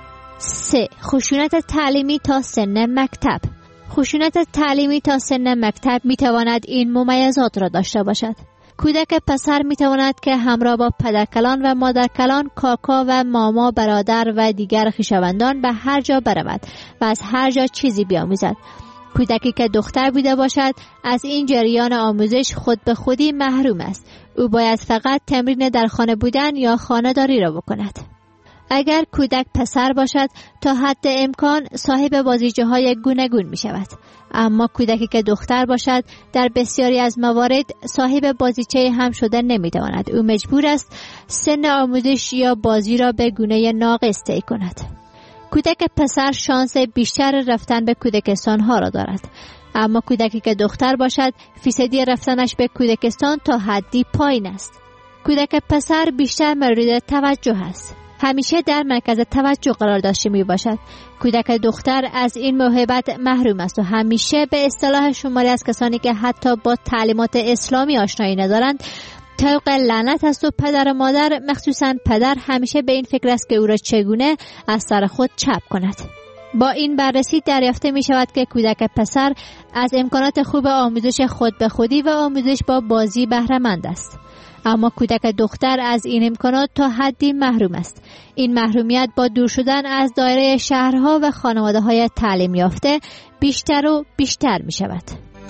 سه. خشونت تعلیمی تا سن مکتب. خشونت تعلیمی تا سن مکتب می تواند این ممیزات را داشته باشد. کودک پسر می تواند که همراه با پدرکلان و مادرکلان، کاکا و ماما، برادر و دیگر خویشاوندان به هر جا برود و از هر جا چیزی بیاموزد. کودکی که دختر بوده باشد از این جریان آموزش خود به خودی محروم است. او باید فقط تمرین در خانه بودن یا خانه داری را بکند. اگر کودک پسر باشد تا حد امکان صاحب بازیچه های گوناگون می شود، اما کودکی که دختر باشد در بسیاری از موارد صاحب بازیچه هم شده نمی تواند. او مجبور است سن آموزش یا بازی را به گونه ناقص طی کند. کودک پسر شانس بیشتر رفتن به کودکستان ها را دارد، اما کودکی که دختر باشد فیصدی رفتنش به کودکستان تا حدی پایین است. کودک پسر بیشتر مورد توجه است، همیشه در مرکز توجه قرار داشته می باشد. کودک دختر از این موهبت محروم است و همیشه به اصطلاح شماری از کسانی که حتی با تعلیمات اسلامی آشنایی ندارند طوق لعنت است و پدر و مادر، مخصوصا پدر، همیشه به این فکر است که او را چگونه از سر خود چپ کند. با این بررسی دریافته می شود که کودک پسر از امکانات خوب آموزش خود به خودی و آموزش با بازی بهره مند است، اما کودک دختر از این امکانات تا حدی محروم است. این محرومیت با دور شدن از دایره شهرها و خانواده های تعلیم یافته بیشتر و بیشتر می شود.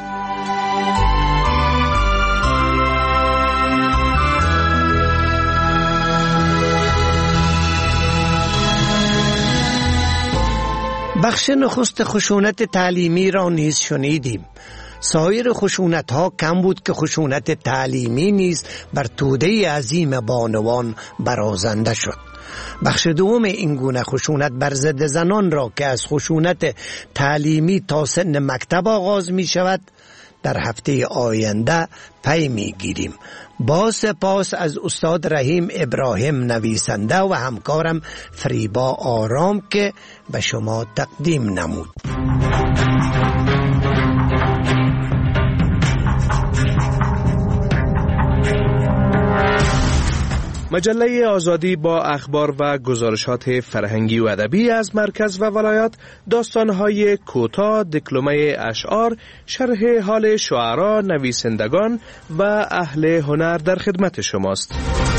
بخش نخست خشونت تعلیمی را نیز شنیدیم. سایر خشونت ها کم بود که خشونت تعلیمی نیز بر توده عظیم بانوان برازنده شد. بخش دوم این گونه خشونت بر ضد زنان را که از خشونت تعلیمی تا سن مکتب آغاز می شود در هفته آینده پی می گیریم. با سپاس از استاد رحیم ابراهیم نویسنده و همکارم فریبا آرام که به شما تقدیم نمود. مجله آزادی با اخبار و گزارشات فرهنگی و ادبی از مرکز و ولایات، داستان‌های کوتاه، دکلمه اشعار، شرح حال شعرا، نویسندگان و اهل هنر در خدمت شماست.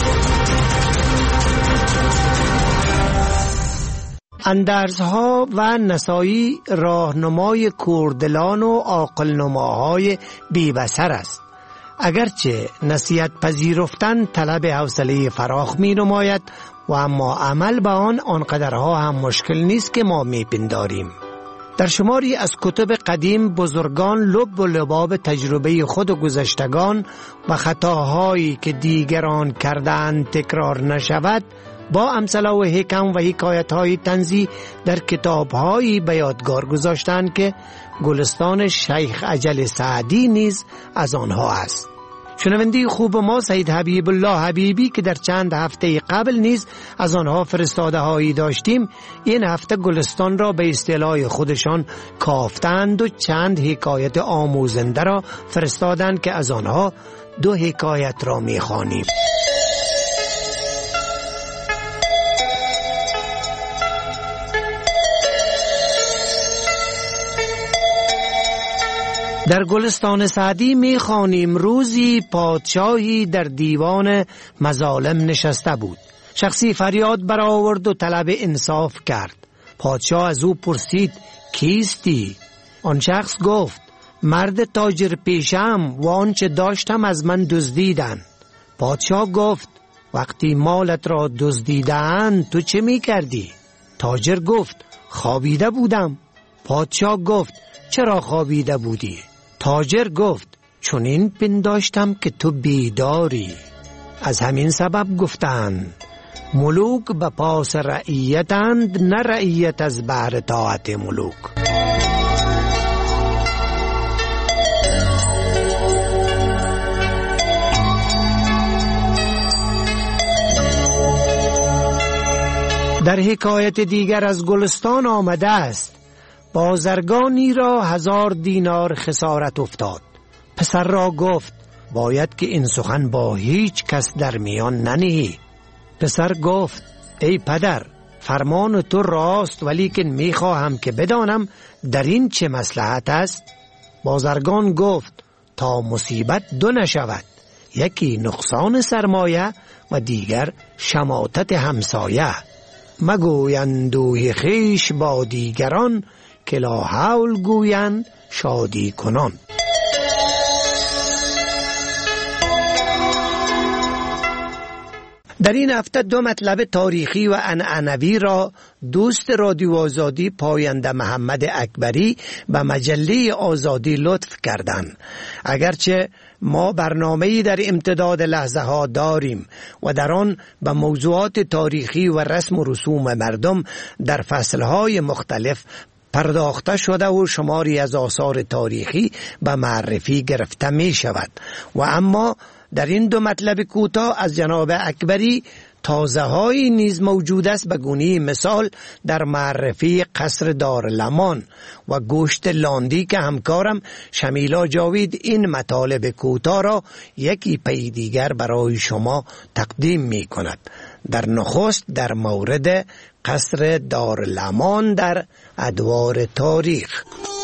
اندرزها و نسایی راهنمای کوردلان و عاقل‌نماهای بی‌بصر است. اگرچه نصیحت پذیرفتن طلب حوصله فراخ می نماید و اما عمل به آن آنقدرها هم مشکل نیست که ما می پنداریم. در شماری از کتب قدیم بزرگان لب و لباب تجربه خود و گذشتگان و خطاهایی که دیگران کردند تکرار نشود با امثله و حکم و حکایت‌های طنزی در کتاب‌هایی به یادگار گذاشتند که گلستان شیخ اجل سعدی نیز از آنها است. شنونده خوب ما سید حبیب الله حبیبی که در چند هفته قبل نیز از آنها فرستاده هایی داشتیم، این هفته گلستان را به اصطلاح خودشان کافتند و چند حکایت آموزنده را فرستادند که از آنها دو حکایت را می‌خوانیم. در گلستان سعدی می‌خوانیم روزی پادشاهی در دیوان مظالم نشسته بود. شخصی فریاد برآورد و طلب انصاف کرد. پادشاه از او پرسید کیستی؟ آن شخص گفت مرد تاجر پیشم و آنچه داشتم از من دزدیدند. پادشاه گفت وقتی مالت را دزدیدند تو چه می‌کردی؟ تاجر گفت خوابیده بودم. پادشاه گفت چرا خوابیده بودی؟ تاجر گفت چون این پنداشتم که تو بیداری. از همین سبب گفتند ملوک به پاس رعیتند، نه رعیت از بهر طاعت ملوک. در حکایت دیگر از گلستان آمده است بازرگانی را هزار دینار خسارت افتاد. پسر را گفت باید که این سخن با هیچ کس در میان ننهی. پسر گفت ای پدر فرمان تو راست، ولیکن میخواهم که بدانم در این چه مصلحت است. بازرگان گفت تا مصیبت دو نشود، یکی نقصان سرمایه و دیگر شماتت همسایه. مگویند دوی خیش با دیگران، که لا حول گویند شادی کنان. در این هفته دو مطلب تاریخی و عنعنوی را دوست رادیو آزادی پاینده محمد اکبری به مجله آزادی لطف کردند. اگرچه ما برنامه‌ای در امتداد لحظه ها داریم و در آن به موضوعات تاریخی و رسم و رسوم مردم در فصلهای مختلف پرداخته شده و شماری از آثار تاریخی به معرفی گرفته می شود، و اما در این دو مطلب کوتاه از جناب اکبری تازه هایی نیز موجود است. به گونه مثال در معرفی قصر دارالمان و گوشت لاندی که همکارم شمیلا جاوید این مطالب کوتاه را یکی پی دیگر برای شما تقدیم می کند. در نخست در مورد قصر دارالمان در ادوار تاریخ.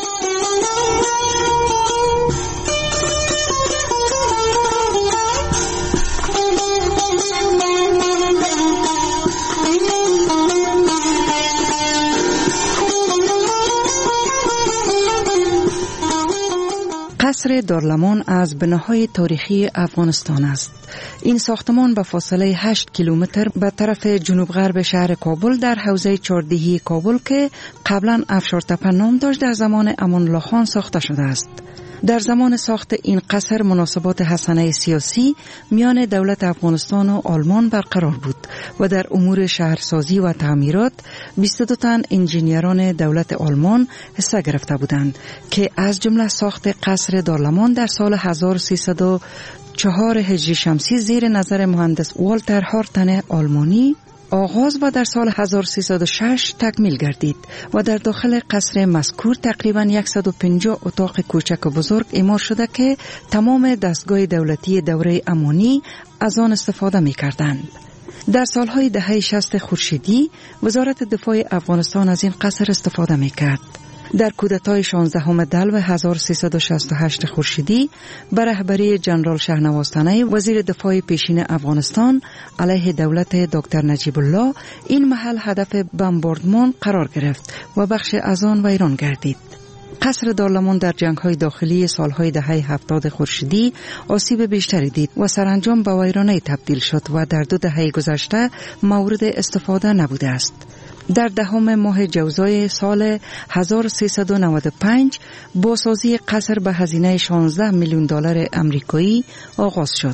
قصر دارالمان از بناهای تاریخی افغانستان است. این ساختمان به فاصله هشت کیلومتر به طرف جنوب غرب شهر کابل در حوزه چهاردهی کابل که قبلا افشارتپه نام داشت در زمان امان الله خان ساخته شده است. در زمان ساخت این قصر مناسبات حسنه سیاسی میان دولت افغانستان و آلمان برقرار بود و در امور شهرسازی و تعمیرات بیست و دو تن انجینیران دولت آلمان حصه گرفته بودند که از جمله ساخت قصر دارالمان در سال هزار و سیصد و چهار هجری شمسی زیر نظر مهندس والتر هارتن آلمانی آغاز و در سال هزار و سیصد و شش تکمیل گردید و در داخل قصر مذکور تقریباً صد و پنجاه اتاق کوچک و بزرگ اعمار شده که تمام دستگاه دولتی دوره امانی از آن استفاده می کردند. در سالهای دهه شصت خورشیدی وزارت دفاع افغانستان از این قصر استفاده می کرد. در کودتای شانزدهم دلو هزار و سیصد و شصت و هشت خورشیدی به رهبری جنرال شهنواز تنی وزیر دفاع پیشین افغانستان علیه دولت دکتر نجیب الله این محل هدف بمباردمان قرار گرفت و بخش از آن ویران گردید. قصر دارالمان در جنگ‌های داخلی سالهای دهه هفتاد خورشیدی آسیب بیشتری دید و سرانجام به ویرانه تبدیل شد و در دو دهه گذشته مورد استفاده نبوده است. در دهم ماه جوزای سال هزار و سیصد و نود و پنج بازسازی قصر به هزینه شانزده میلیون دلار آمریکایی آغاز شد.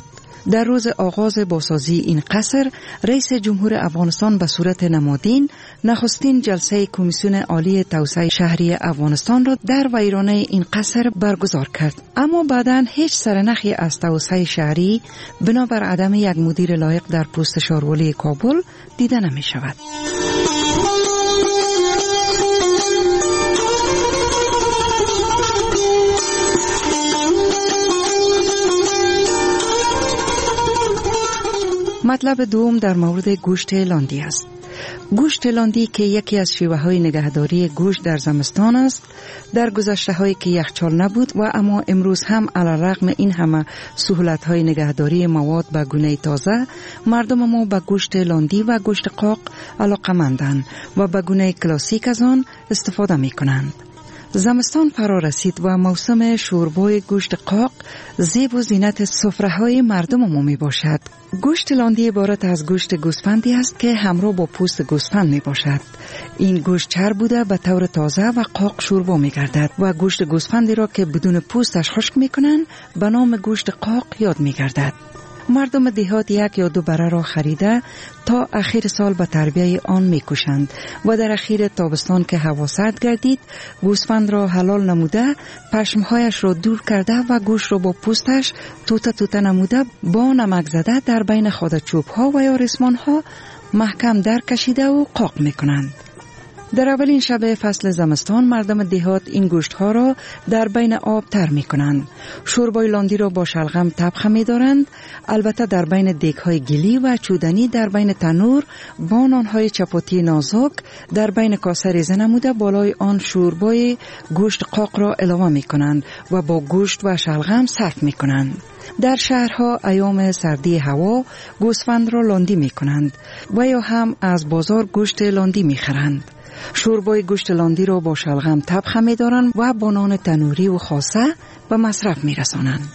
در روز آغاز بازسازی این قصر، رئیس جمهور افغانستان به صورت نمادین نخستین جلسه کمیسیون عالی توسعه شهری افغانستان را در ویرانه این قصر برگزار کرد. اما بعداً هیچ سرنخی از توسعه شهری بنابر عدم یک مدیر لایق در پست شاروالی کابل دیده نمی شود. مطلب دوم در مورد گوشت لاندی است. گوشت لاندی که یکی از شیوه های نگهداری گوشت در زمستان است، در گذشته هایی که یخچال نبود و اما امروز هم علیرغم این همه سهولت های نگهداری مواد به گونه تازه، مردم ما به گوشت لاندی و گوشت قاق علاقه‌مندند و به گونه کلاسیک از آن استفاده می کنند. زمستان فرا رسید و موسم شوربای گوشت قاق زیب و زینت سفره‌های مردم ما می باشد. گوشت لاندی عبارت از گوشت گوسفندی است که همراه با پوست گوسفند می باشد. این گوشت چرب بوده به طور تازه و قاق شوربا می گردد و گوشت گوسفندی را که بدون پوستش خشک می کنند به نام گوشت قاق یاد می گردد. مردم دیهات یک یا دو بره را خریده تا اخیر سال به تربیه آن می کشند و در اخیر تابستان که هوا سرد گردید گوسفند را حلال نموده، پشمهایش را دور کرده و گوشت را با پوستش توته توته نموده با نمک زده در بین خود چوب ها و یا ریسمان ها محکم در کشیده و قاق می کنند. در اولین شب فصل زمستان مردم دیهات این گوشت ها را در بین آب تر می کنند. شوربای لاندی را با شلغم طبخ می دارند. البته در بین دیگ های گلی و چودنی در بین تنور با نان های چپاتی نازک در بین کاسه ریزه نموده بالای آن شوربای گوشت قاق را علاوه می کنند و با گوشت و شلغم صرف می کنند. در شهرها ایام سردی هوا گوسفند را لاندی می کنند و یا هم از بازار گوشت لاندی می خرند. شوربای گوشت لاندی را با شلغم طبخ می دارند و با نان تنوری و خاصه به مصرف می رسانند.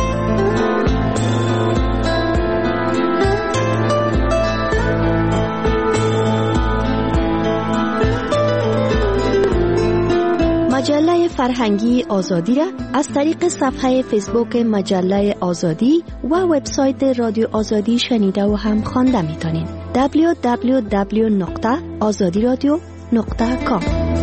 مجله فرهنگی آزادی را از طریق صفحه فیسبوک مجله آزادی و وبسایت رادیو آزادی شنیده و هم خوانده می توانید. دبلیو دبلیو دبلیو نقطه آزادی رادیو نقطه کام.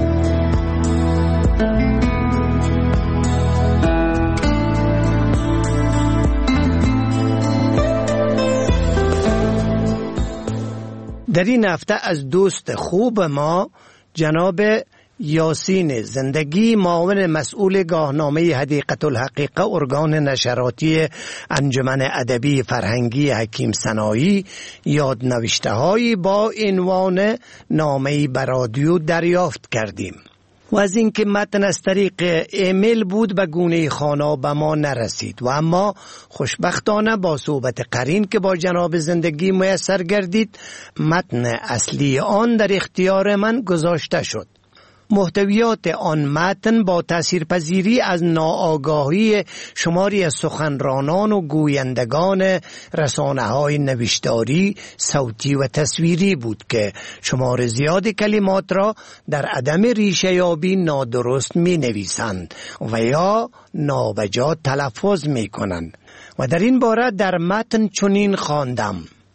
در این هفته از دوست خوب ما جناب یاسین زندگی، معاون مسئول گاهنامه حدیقة الحقیقه ارگان نشراتی انجمن ادبی فرهنگی حکیم سنایی، یادنوشته‌هایی با عنوان نامه‌ای به رادیو دریافت کردیم و از اینکه متن از طریق ایمیل بود به گونه خوانا به ما نرسید و اما خوشبختانه با صحبت قرین که با جناب زندگی میسر گردید متن اصلی آن در اختیار من گذاشته شد. محتویات آن متن با تاثیرپذیری از ناآگاهی شماری از سخنرانان و گویندگان رسانه‌های نوشتاری، صوتی و تصویری بود که شمار زیاد کلمات را در عدم ریشه یابی نادرست می نویسند و یا نابجا تلفظ می کنند و در این باره در متن چنین خواندم: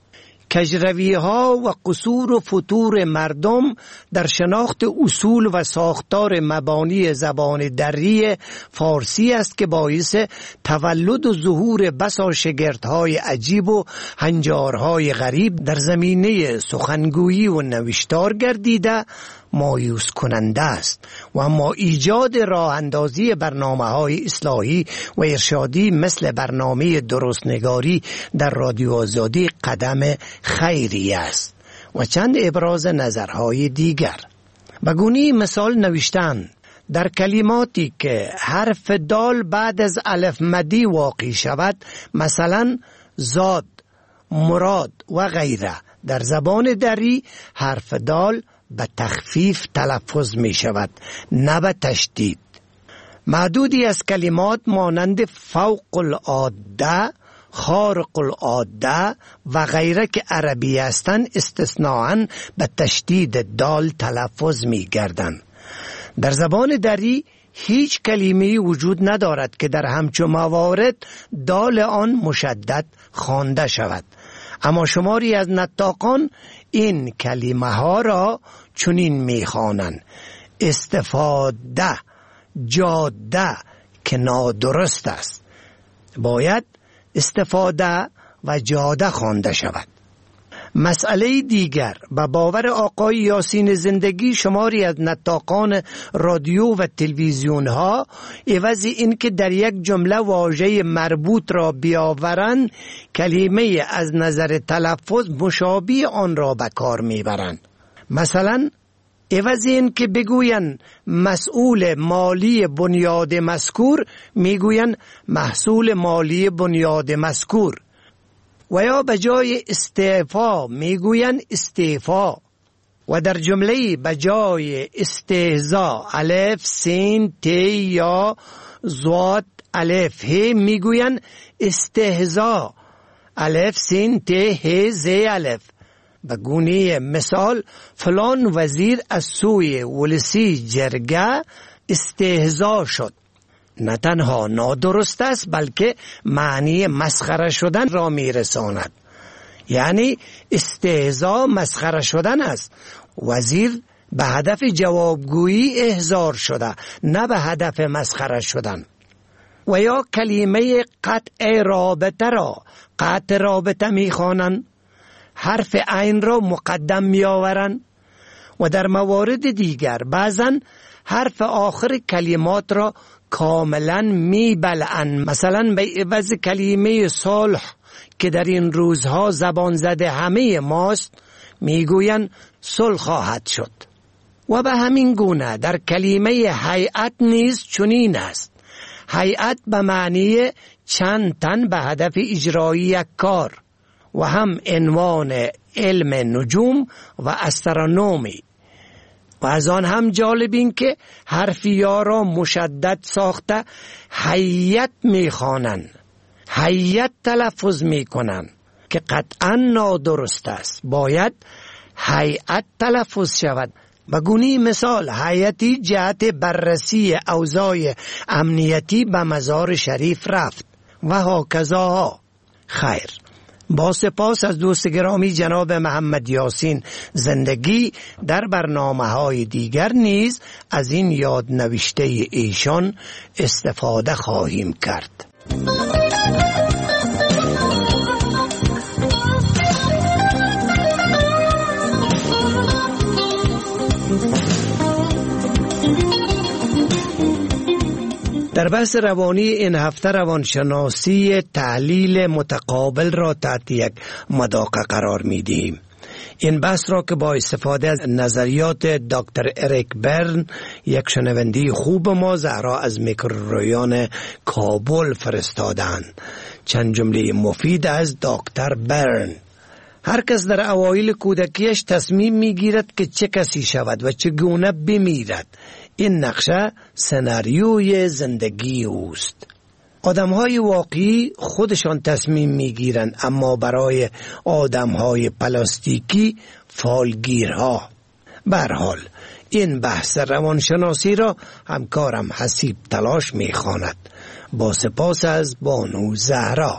کجروی ها و قصور و فتور مردم در شناخت اصول و ساختار مبانی زبان دری فارسی است که باعث تولد و ظهور بسا شگردهای عجیب و هنجارهای غریب در زمینه سخنگویی و نوشتار گردیده مایوس کننده است و اما ایجاد راه اندازی برنامه های اصلاحی و ارشادی مثل برنامه درستنگاری در رادیو آزادی قدم خیری است و چند ابراز نظرهای دیگر. بگونی مثال نوشتن در کلماتی که حرف دال بعد از الف مدی واقع شود، مثلا زاد، مراد و غیره، در زبان دری حرف دال به تخفیف تلفظ می شود نه به تشدید. معدودی از کلمات مانند فوق العاده، خارق العاده و غیره که عربی هستند استثناءً به تشدید دال تلفظ می گردند. در زبان دری هیچ کلمه‌ای وجود ندارد که در همچون موارد دال آن مشدد خوانده شود. اما شماری از نطاقان این کلمه ها را چنین می‌خوانند: استفاده، جاده، که نادرست است. باید استفاده و جاده خوانده شود. مسئله دیگر، به باور آقای یاسین زندگی، شماری از نطاقان رادیو و تلویزیون ها عوض این که در یک جمله واژه مربوط را بیاورند، کلمه از نظر تلفظ مشابه آن را به کار میبرند. مثلا عوض این که بگوین مسئول مالی بنیاد مذکور، میگوین محصول مالی بنیاد مذکور. و یا به جای استعفا میگوین استعفا. و در جمله به جای استهزا الف سین تی یا زواد الف ه میگوین استهزا الف سین تی ه ز الف. به گونه مثال فلان وزیر از سوی ولسی جرگه استهزا شد. نه تنها نادرست است بلکه معنی مسخره شدن را میرساند. یعنی استهزا مسخره شدن است. وزیر به هدف جوابگویی احضار شده، نه به هدف مسخره شدن. و یا کلمه قطع رابطه را قطع رابطه میخوانند، حرف عین را مقدم میآورند. و در موارد دیگر بعضن حرف آخر کلمات را کاملا میبلعن. مثلا به عوض کلمه صلح که در این روزها زبان زده همه ماست، میگوین صلح خواهد شد. و به همین گونه در کلمه هیئت نیز چنین است. هیئت به معنی چند تن به هدف اجرایی یک کار. و هم عنوان علم نجوم و استرونومی. و از آن هم جالب این که حرف یا را مشدد ساخته هیئت میخوانند، هیئت تلفظ میکنند که قطعا نادرست است. باید هیئت تلفظ شود. به گونه مثال هیئتی جهت بررسی اوضاع امنیتی به مزار شریف رفت و هاکذا. خیر، با سپاس از دوست گرامی جناب محمد یاسین زندگی، در برنامه های دیگر نیز از این یاد نوشته ایشان استفاده خواهیم کرد. در بحث روانی این هفته روانشناسی تحلیل متقابل را تحت یک مداقه قرار می‌دهیم. این بحث را که با استفاده از نظریات دکتر اریک برن، یک شنونده خوب ما زهرا از میکروریان کابل فرستادند. چند جمله مفید از دکتر برن: هر کس در اوایل کودکیش تصمیم میگیرد که چه کسی شود و چگونه بمیرد. این نقشه سناریوی زندگی اوست. آدم‌های واقعی خودشان تصمیم میگیرند، اما برای آدم‌های پلاستیکی فالگیرها. به هر حال این بحث روانشناسی را همکارم حسیب تلاش میخواند. با سپاس از بانو زهرا.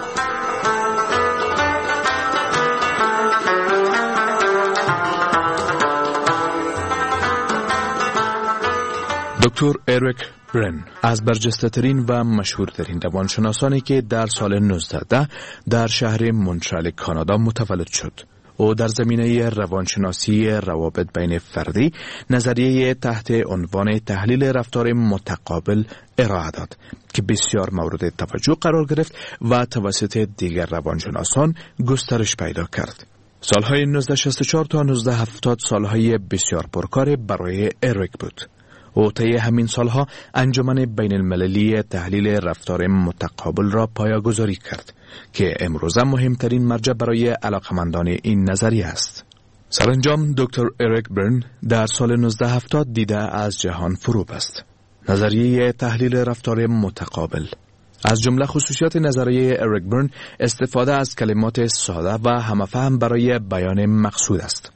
دکتر اریک برن از برجسته‌ترین و مشهورترین روانشناسانی که در سال نوزده ده در شهر مونترال کانادا متولد شد. او در زمینه روانشناسی روابط بین فردی نظریه تحت عنوان تحلیل رفتار متقابل ارائه داد که بسیار مورد توجه قرار گرفت و توسط دیگر روانشناسان گسترش پیدا کرد. سالهای نوزده شصت و چهار تا نوزده هفتاد سالهای بسیار پرکار برای اریک بود. او طی همین سالها انجمن بین المللی تحلیل رفتار متقابل را پایه‌گذاری کرد که امروزه مهمترین مرجع برای علاقمندان این نظریه است. سرانجام دکتر اریک برن در سال نوزده هفتاد دیده از جهان فرو بست. نظریه تحلیل رفتار متقابل. از جمله خصوصیات نظریه اریک برن استفاده از کلمات ساده و همفهم برای بیان مقصود است.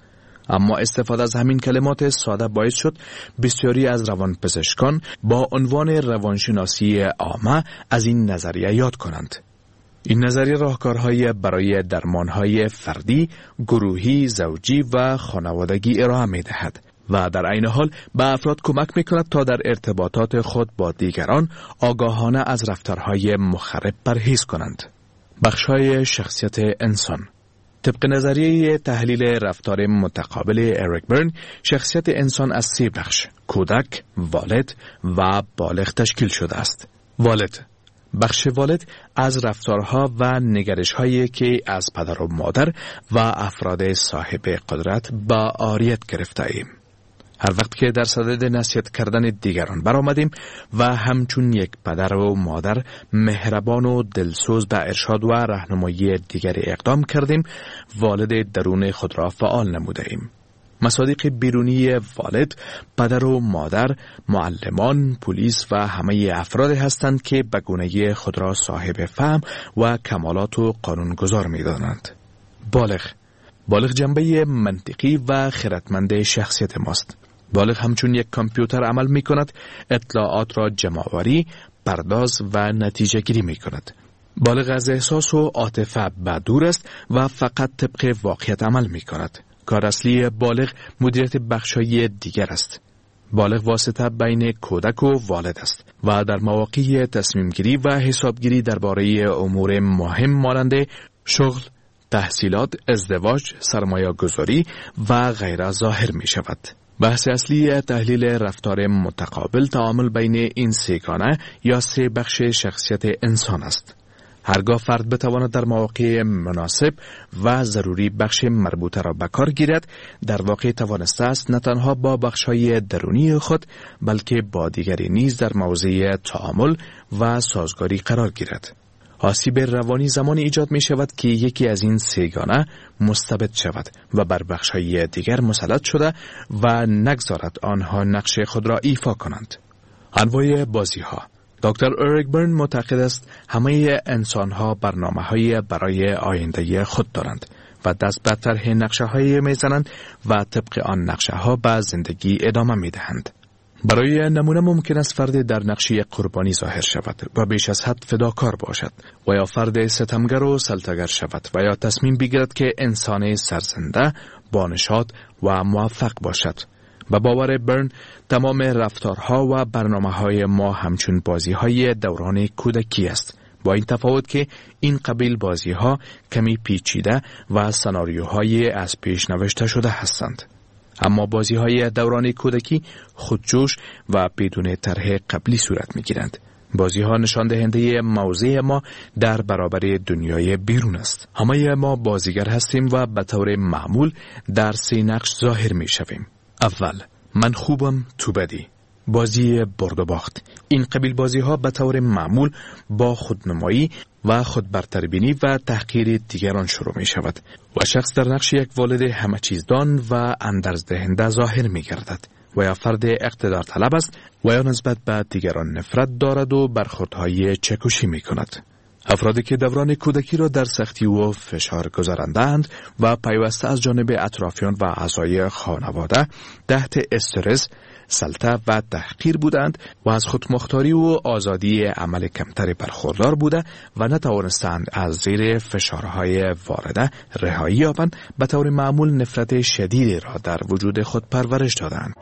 اما استفاده از همین کلمات ساده باعث شد بسیاری از روانپزشکان با عنوان روانشناسی عامه از این نظریه یاد کنند. این نظریه راهکارهای برای درمانهای فردی، گروهی، زوجی و خانوادگی ارائه می دهد و در عین حال به افراد کمک می کند تا در ارتباطات خود با دیگران آگاهانه از رفتارهای مخرب پرهیز کنند. بخش‌های شخصیت انسان. طبق نظریه تحلیل رفتار متقابل اریک برن، شخصیت انسان از سه بخش، کودک، والد و بالغ تشکیل شده است. والد. بخش والد از رفتارها و نگرش‌هایی که از پدر و مادر و افراد صاحب قدرت با عاریت گرفته ایم. هر وقت که در صدد نصیحت کردن دیگران برآمدیم و همچون یک پدر و مادر مهربان و دلسوز به ارشاد و راهنمایی دیگری اقدام کردیم، والد درون خود را فعال نموده ایم. مصادیق بیرونی والد، پدر و مادر، معلمان، پلیس و همه افرادی هستند که به گونه خود را صاحب فهم و کمالات و قانونگذار می دانند. بالغ. بالغ جنبه منطقی و خردمند شخصیت ماست. بالغ همچون یک کامپیوتر عمل می کند، اطلاعات را جمع‌آوری، پرداز و نتیجه گیری می کند. بالغ از احساس و عاطفه بدور است و فقط طبق واقعیت عمل می کند. کار اصلی بالغ مدیریت بخشای دیگر است. بالغ واسطه بین کودک و والد است و در مواقع تصمیم گیری و حسابگیری درباره امور مهم مانند شغل، تحصیلات، ازدواج، سرمایه گذاری و غیره ظاهر می شود. بحث اصلی تحلیل رفتار متقابل تعامل بین این سگانه یا سه بخش شخصیت انسان است. هرگاه فرد بتواند در مواقع مناسب و ضروری بخش مربوطه را به کار گیرد، در واقع توانسته است نه تنها با بخش‌های درونی خود بلکه با دیگری نیز در موضع تعامل و سازگاری قرار گیرد. آسیب روانی زمانی ایجاد می شود که یکی از این سگانه مستبد شود و بر بخش‌های دیگر مسلط شده و نگذارد آنها نقش خود را ایفا کنند. انواع بازی‌ها. دکتر اریک برن معتقد است همه انسان‌ها برنامه‌های برای آینده خود دارند و دست به طرح نقشه‌هایی می‌زنند و طبق آن نقشه‌ها به زندگی ادامه می‌دهند. برای نمونه ممکن است فرد در نقشه قربانی ظاهر شود و بیش از حد فداکار باشد و یا فرد ستمگر و سلطه‌گر شود و یا تصمیم بگیرد که انسان سرزنده، بانشاد و موفق باشد. و باور برن تمام رفتارها و برنامه‌های ما همچون بازی‌های دوران کودکی است، با این تفاوت که این قبیل بازی‌ها کمی پیچیده و سناریوهای از پیش نوشته شده هستند. اما بازی‌های دوران کودکی خودجوش و بدون طرح قبلی صورت می‌گیرند. بازی‌ها نشان دهنده موضع ما در برابر دنیای بیرون است. همه ما بازیگر هستیم و به طور معمول در سه نقش ظاهر می‌شویم. اول، من خوبم تو بدی. بازی برد و باخت. این قبیل بازی ها به طور معمول با خودنمایی و خودبرتربینی و تحقیر دیگران شروع می شود و شخص در نقش یک والد همه چیزدان و اندرز دهنده ظاهر می گردد و یا فرد اقتدار طلب است و یا نسبت به دیگران نفرت دارد و برخوردهای چکشی می کند. افرادی که دوران کودکی را در سختی و فشار گذراندند و پیوسته از جانب اطرافیان و اعضای خانواده تحت استرس، سلطه و تحقیر بودند و از خودمختاری و آزادی عمل کمتری برخوردار بوده و نتوانستند از زیر فشارهای وارده رهایی یابند، به طور معمول نفرت شدیدی را در وجود خود پرورش دادند.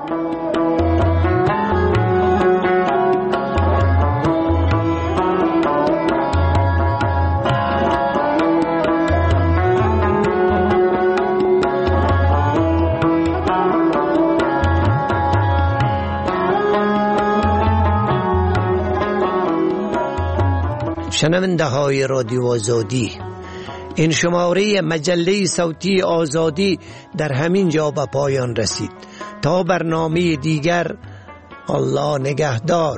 شنونده های رادیو آزادی، این شماره مجله صوتی آزادی در همین جا به پایان رسید. تا برنامه دیگر، الله نگهدار.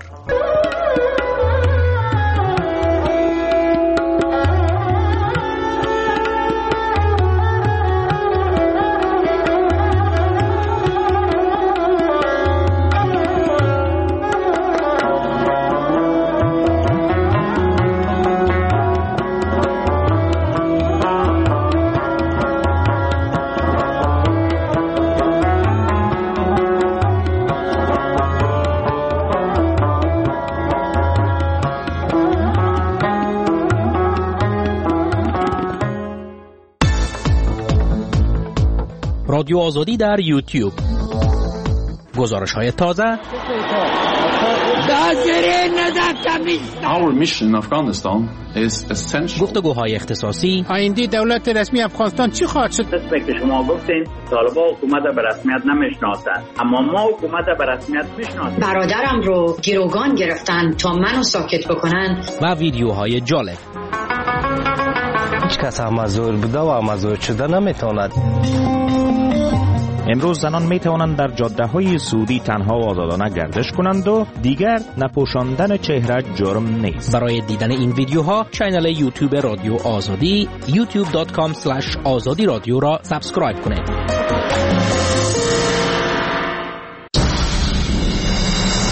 رادیو آزادی در یوتیوب. گزارش های تازه، Our mission in Afghanistan is essential. گفتگوهای اختصاصی، آینده دولت رسمی افغانستان چی خواهد شد؟ مثل که شما گفتین طالبان حکومت به رسمیت نمیشناسند، اما ما حکومت به رسمیت میشناسیم. برادرم رو گروگان گرفتن تا منو ساکت بکنن. و ویدیوهای جالب. هیچ کس مزور بوده و مزور شده نمیتواند. امروز زنان می توانند در جاده های سعودی تنها و آزادانه گردش کنند و دیگر نپوشاندن چهره جرم نیست. برای دیدن این ویدیوها کانال یوتیوب رادیو آزادی یوتیوب دات کام اسلش آزادی رادیو را سابسکرایب کنید.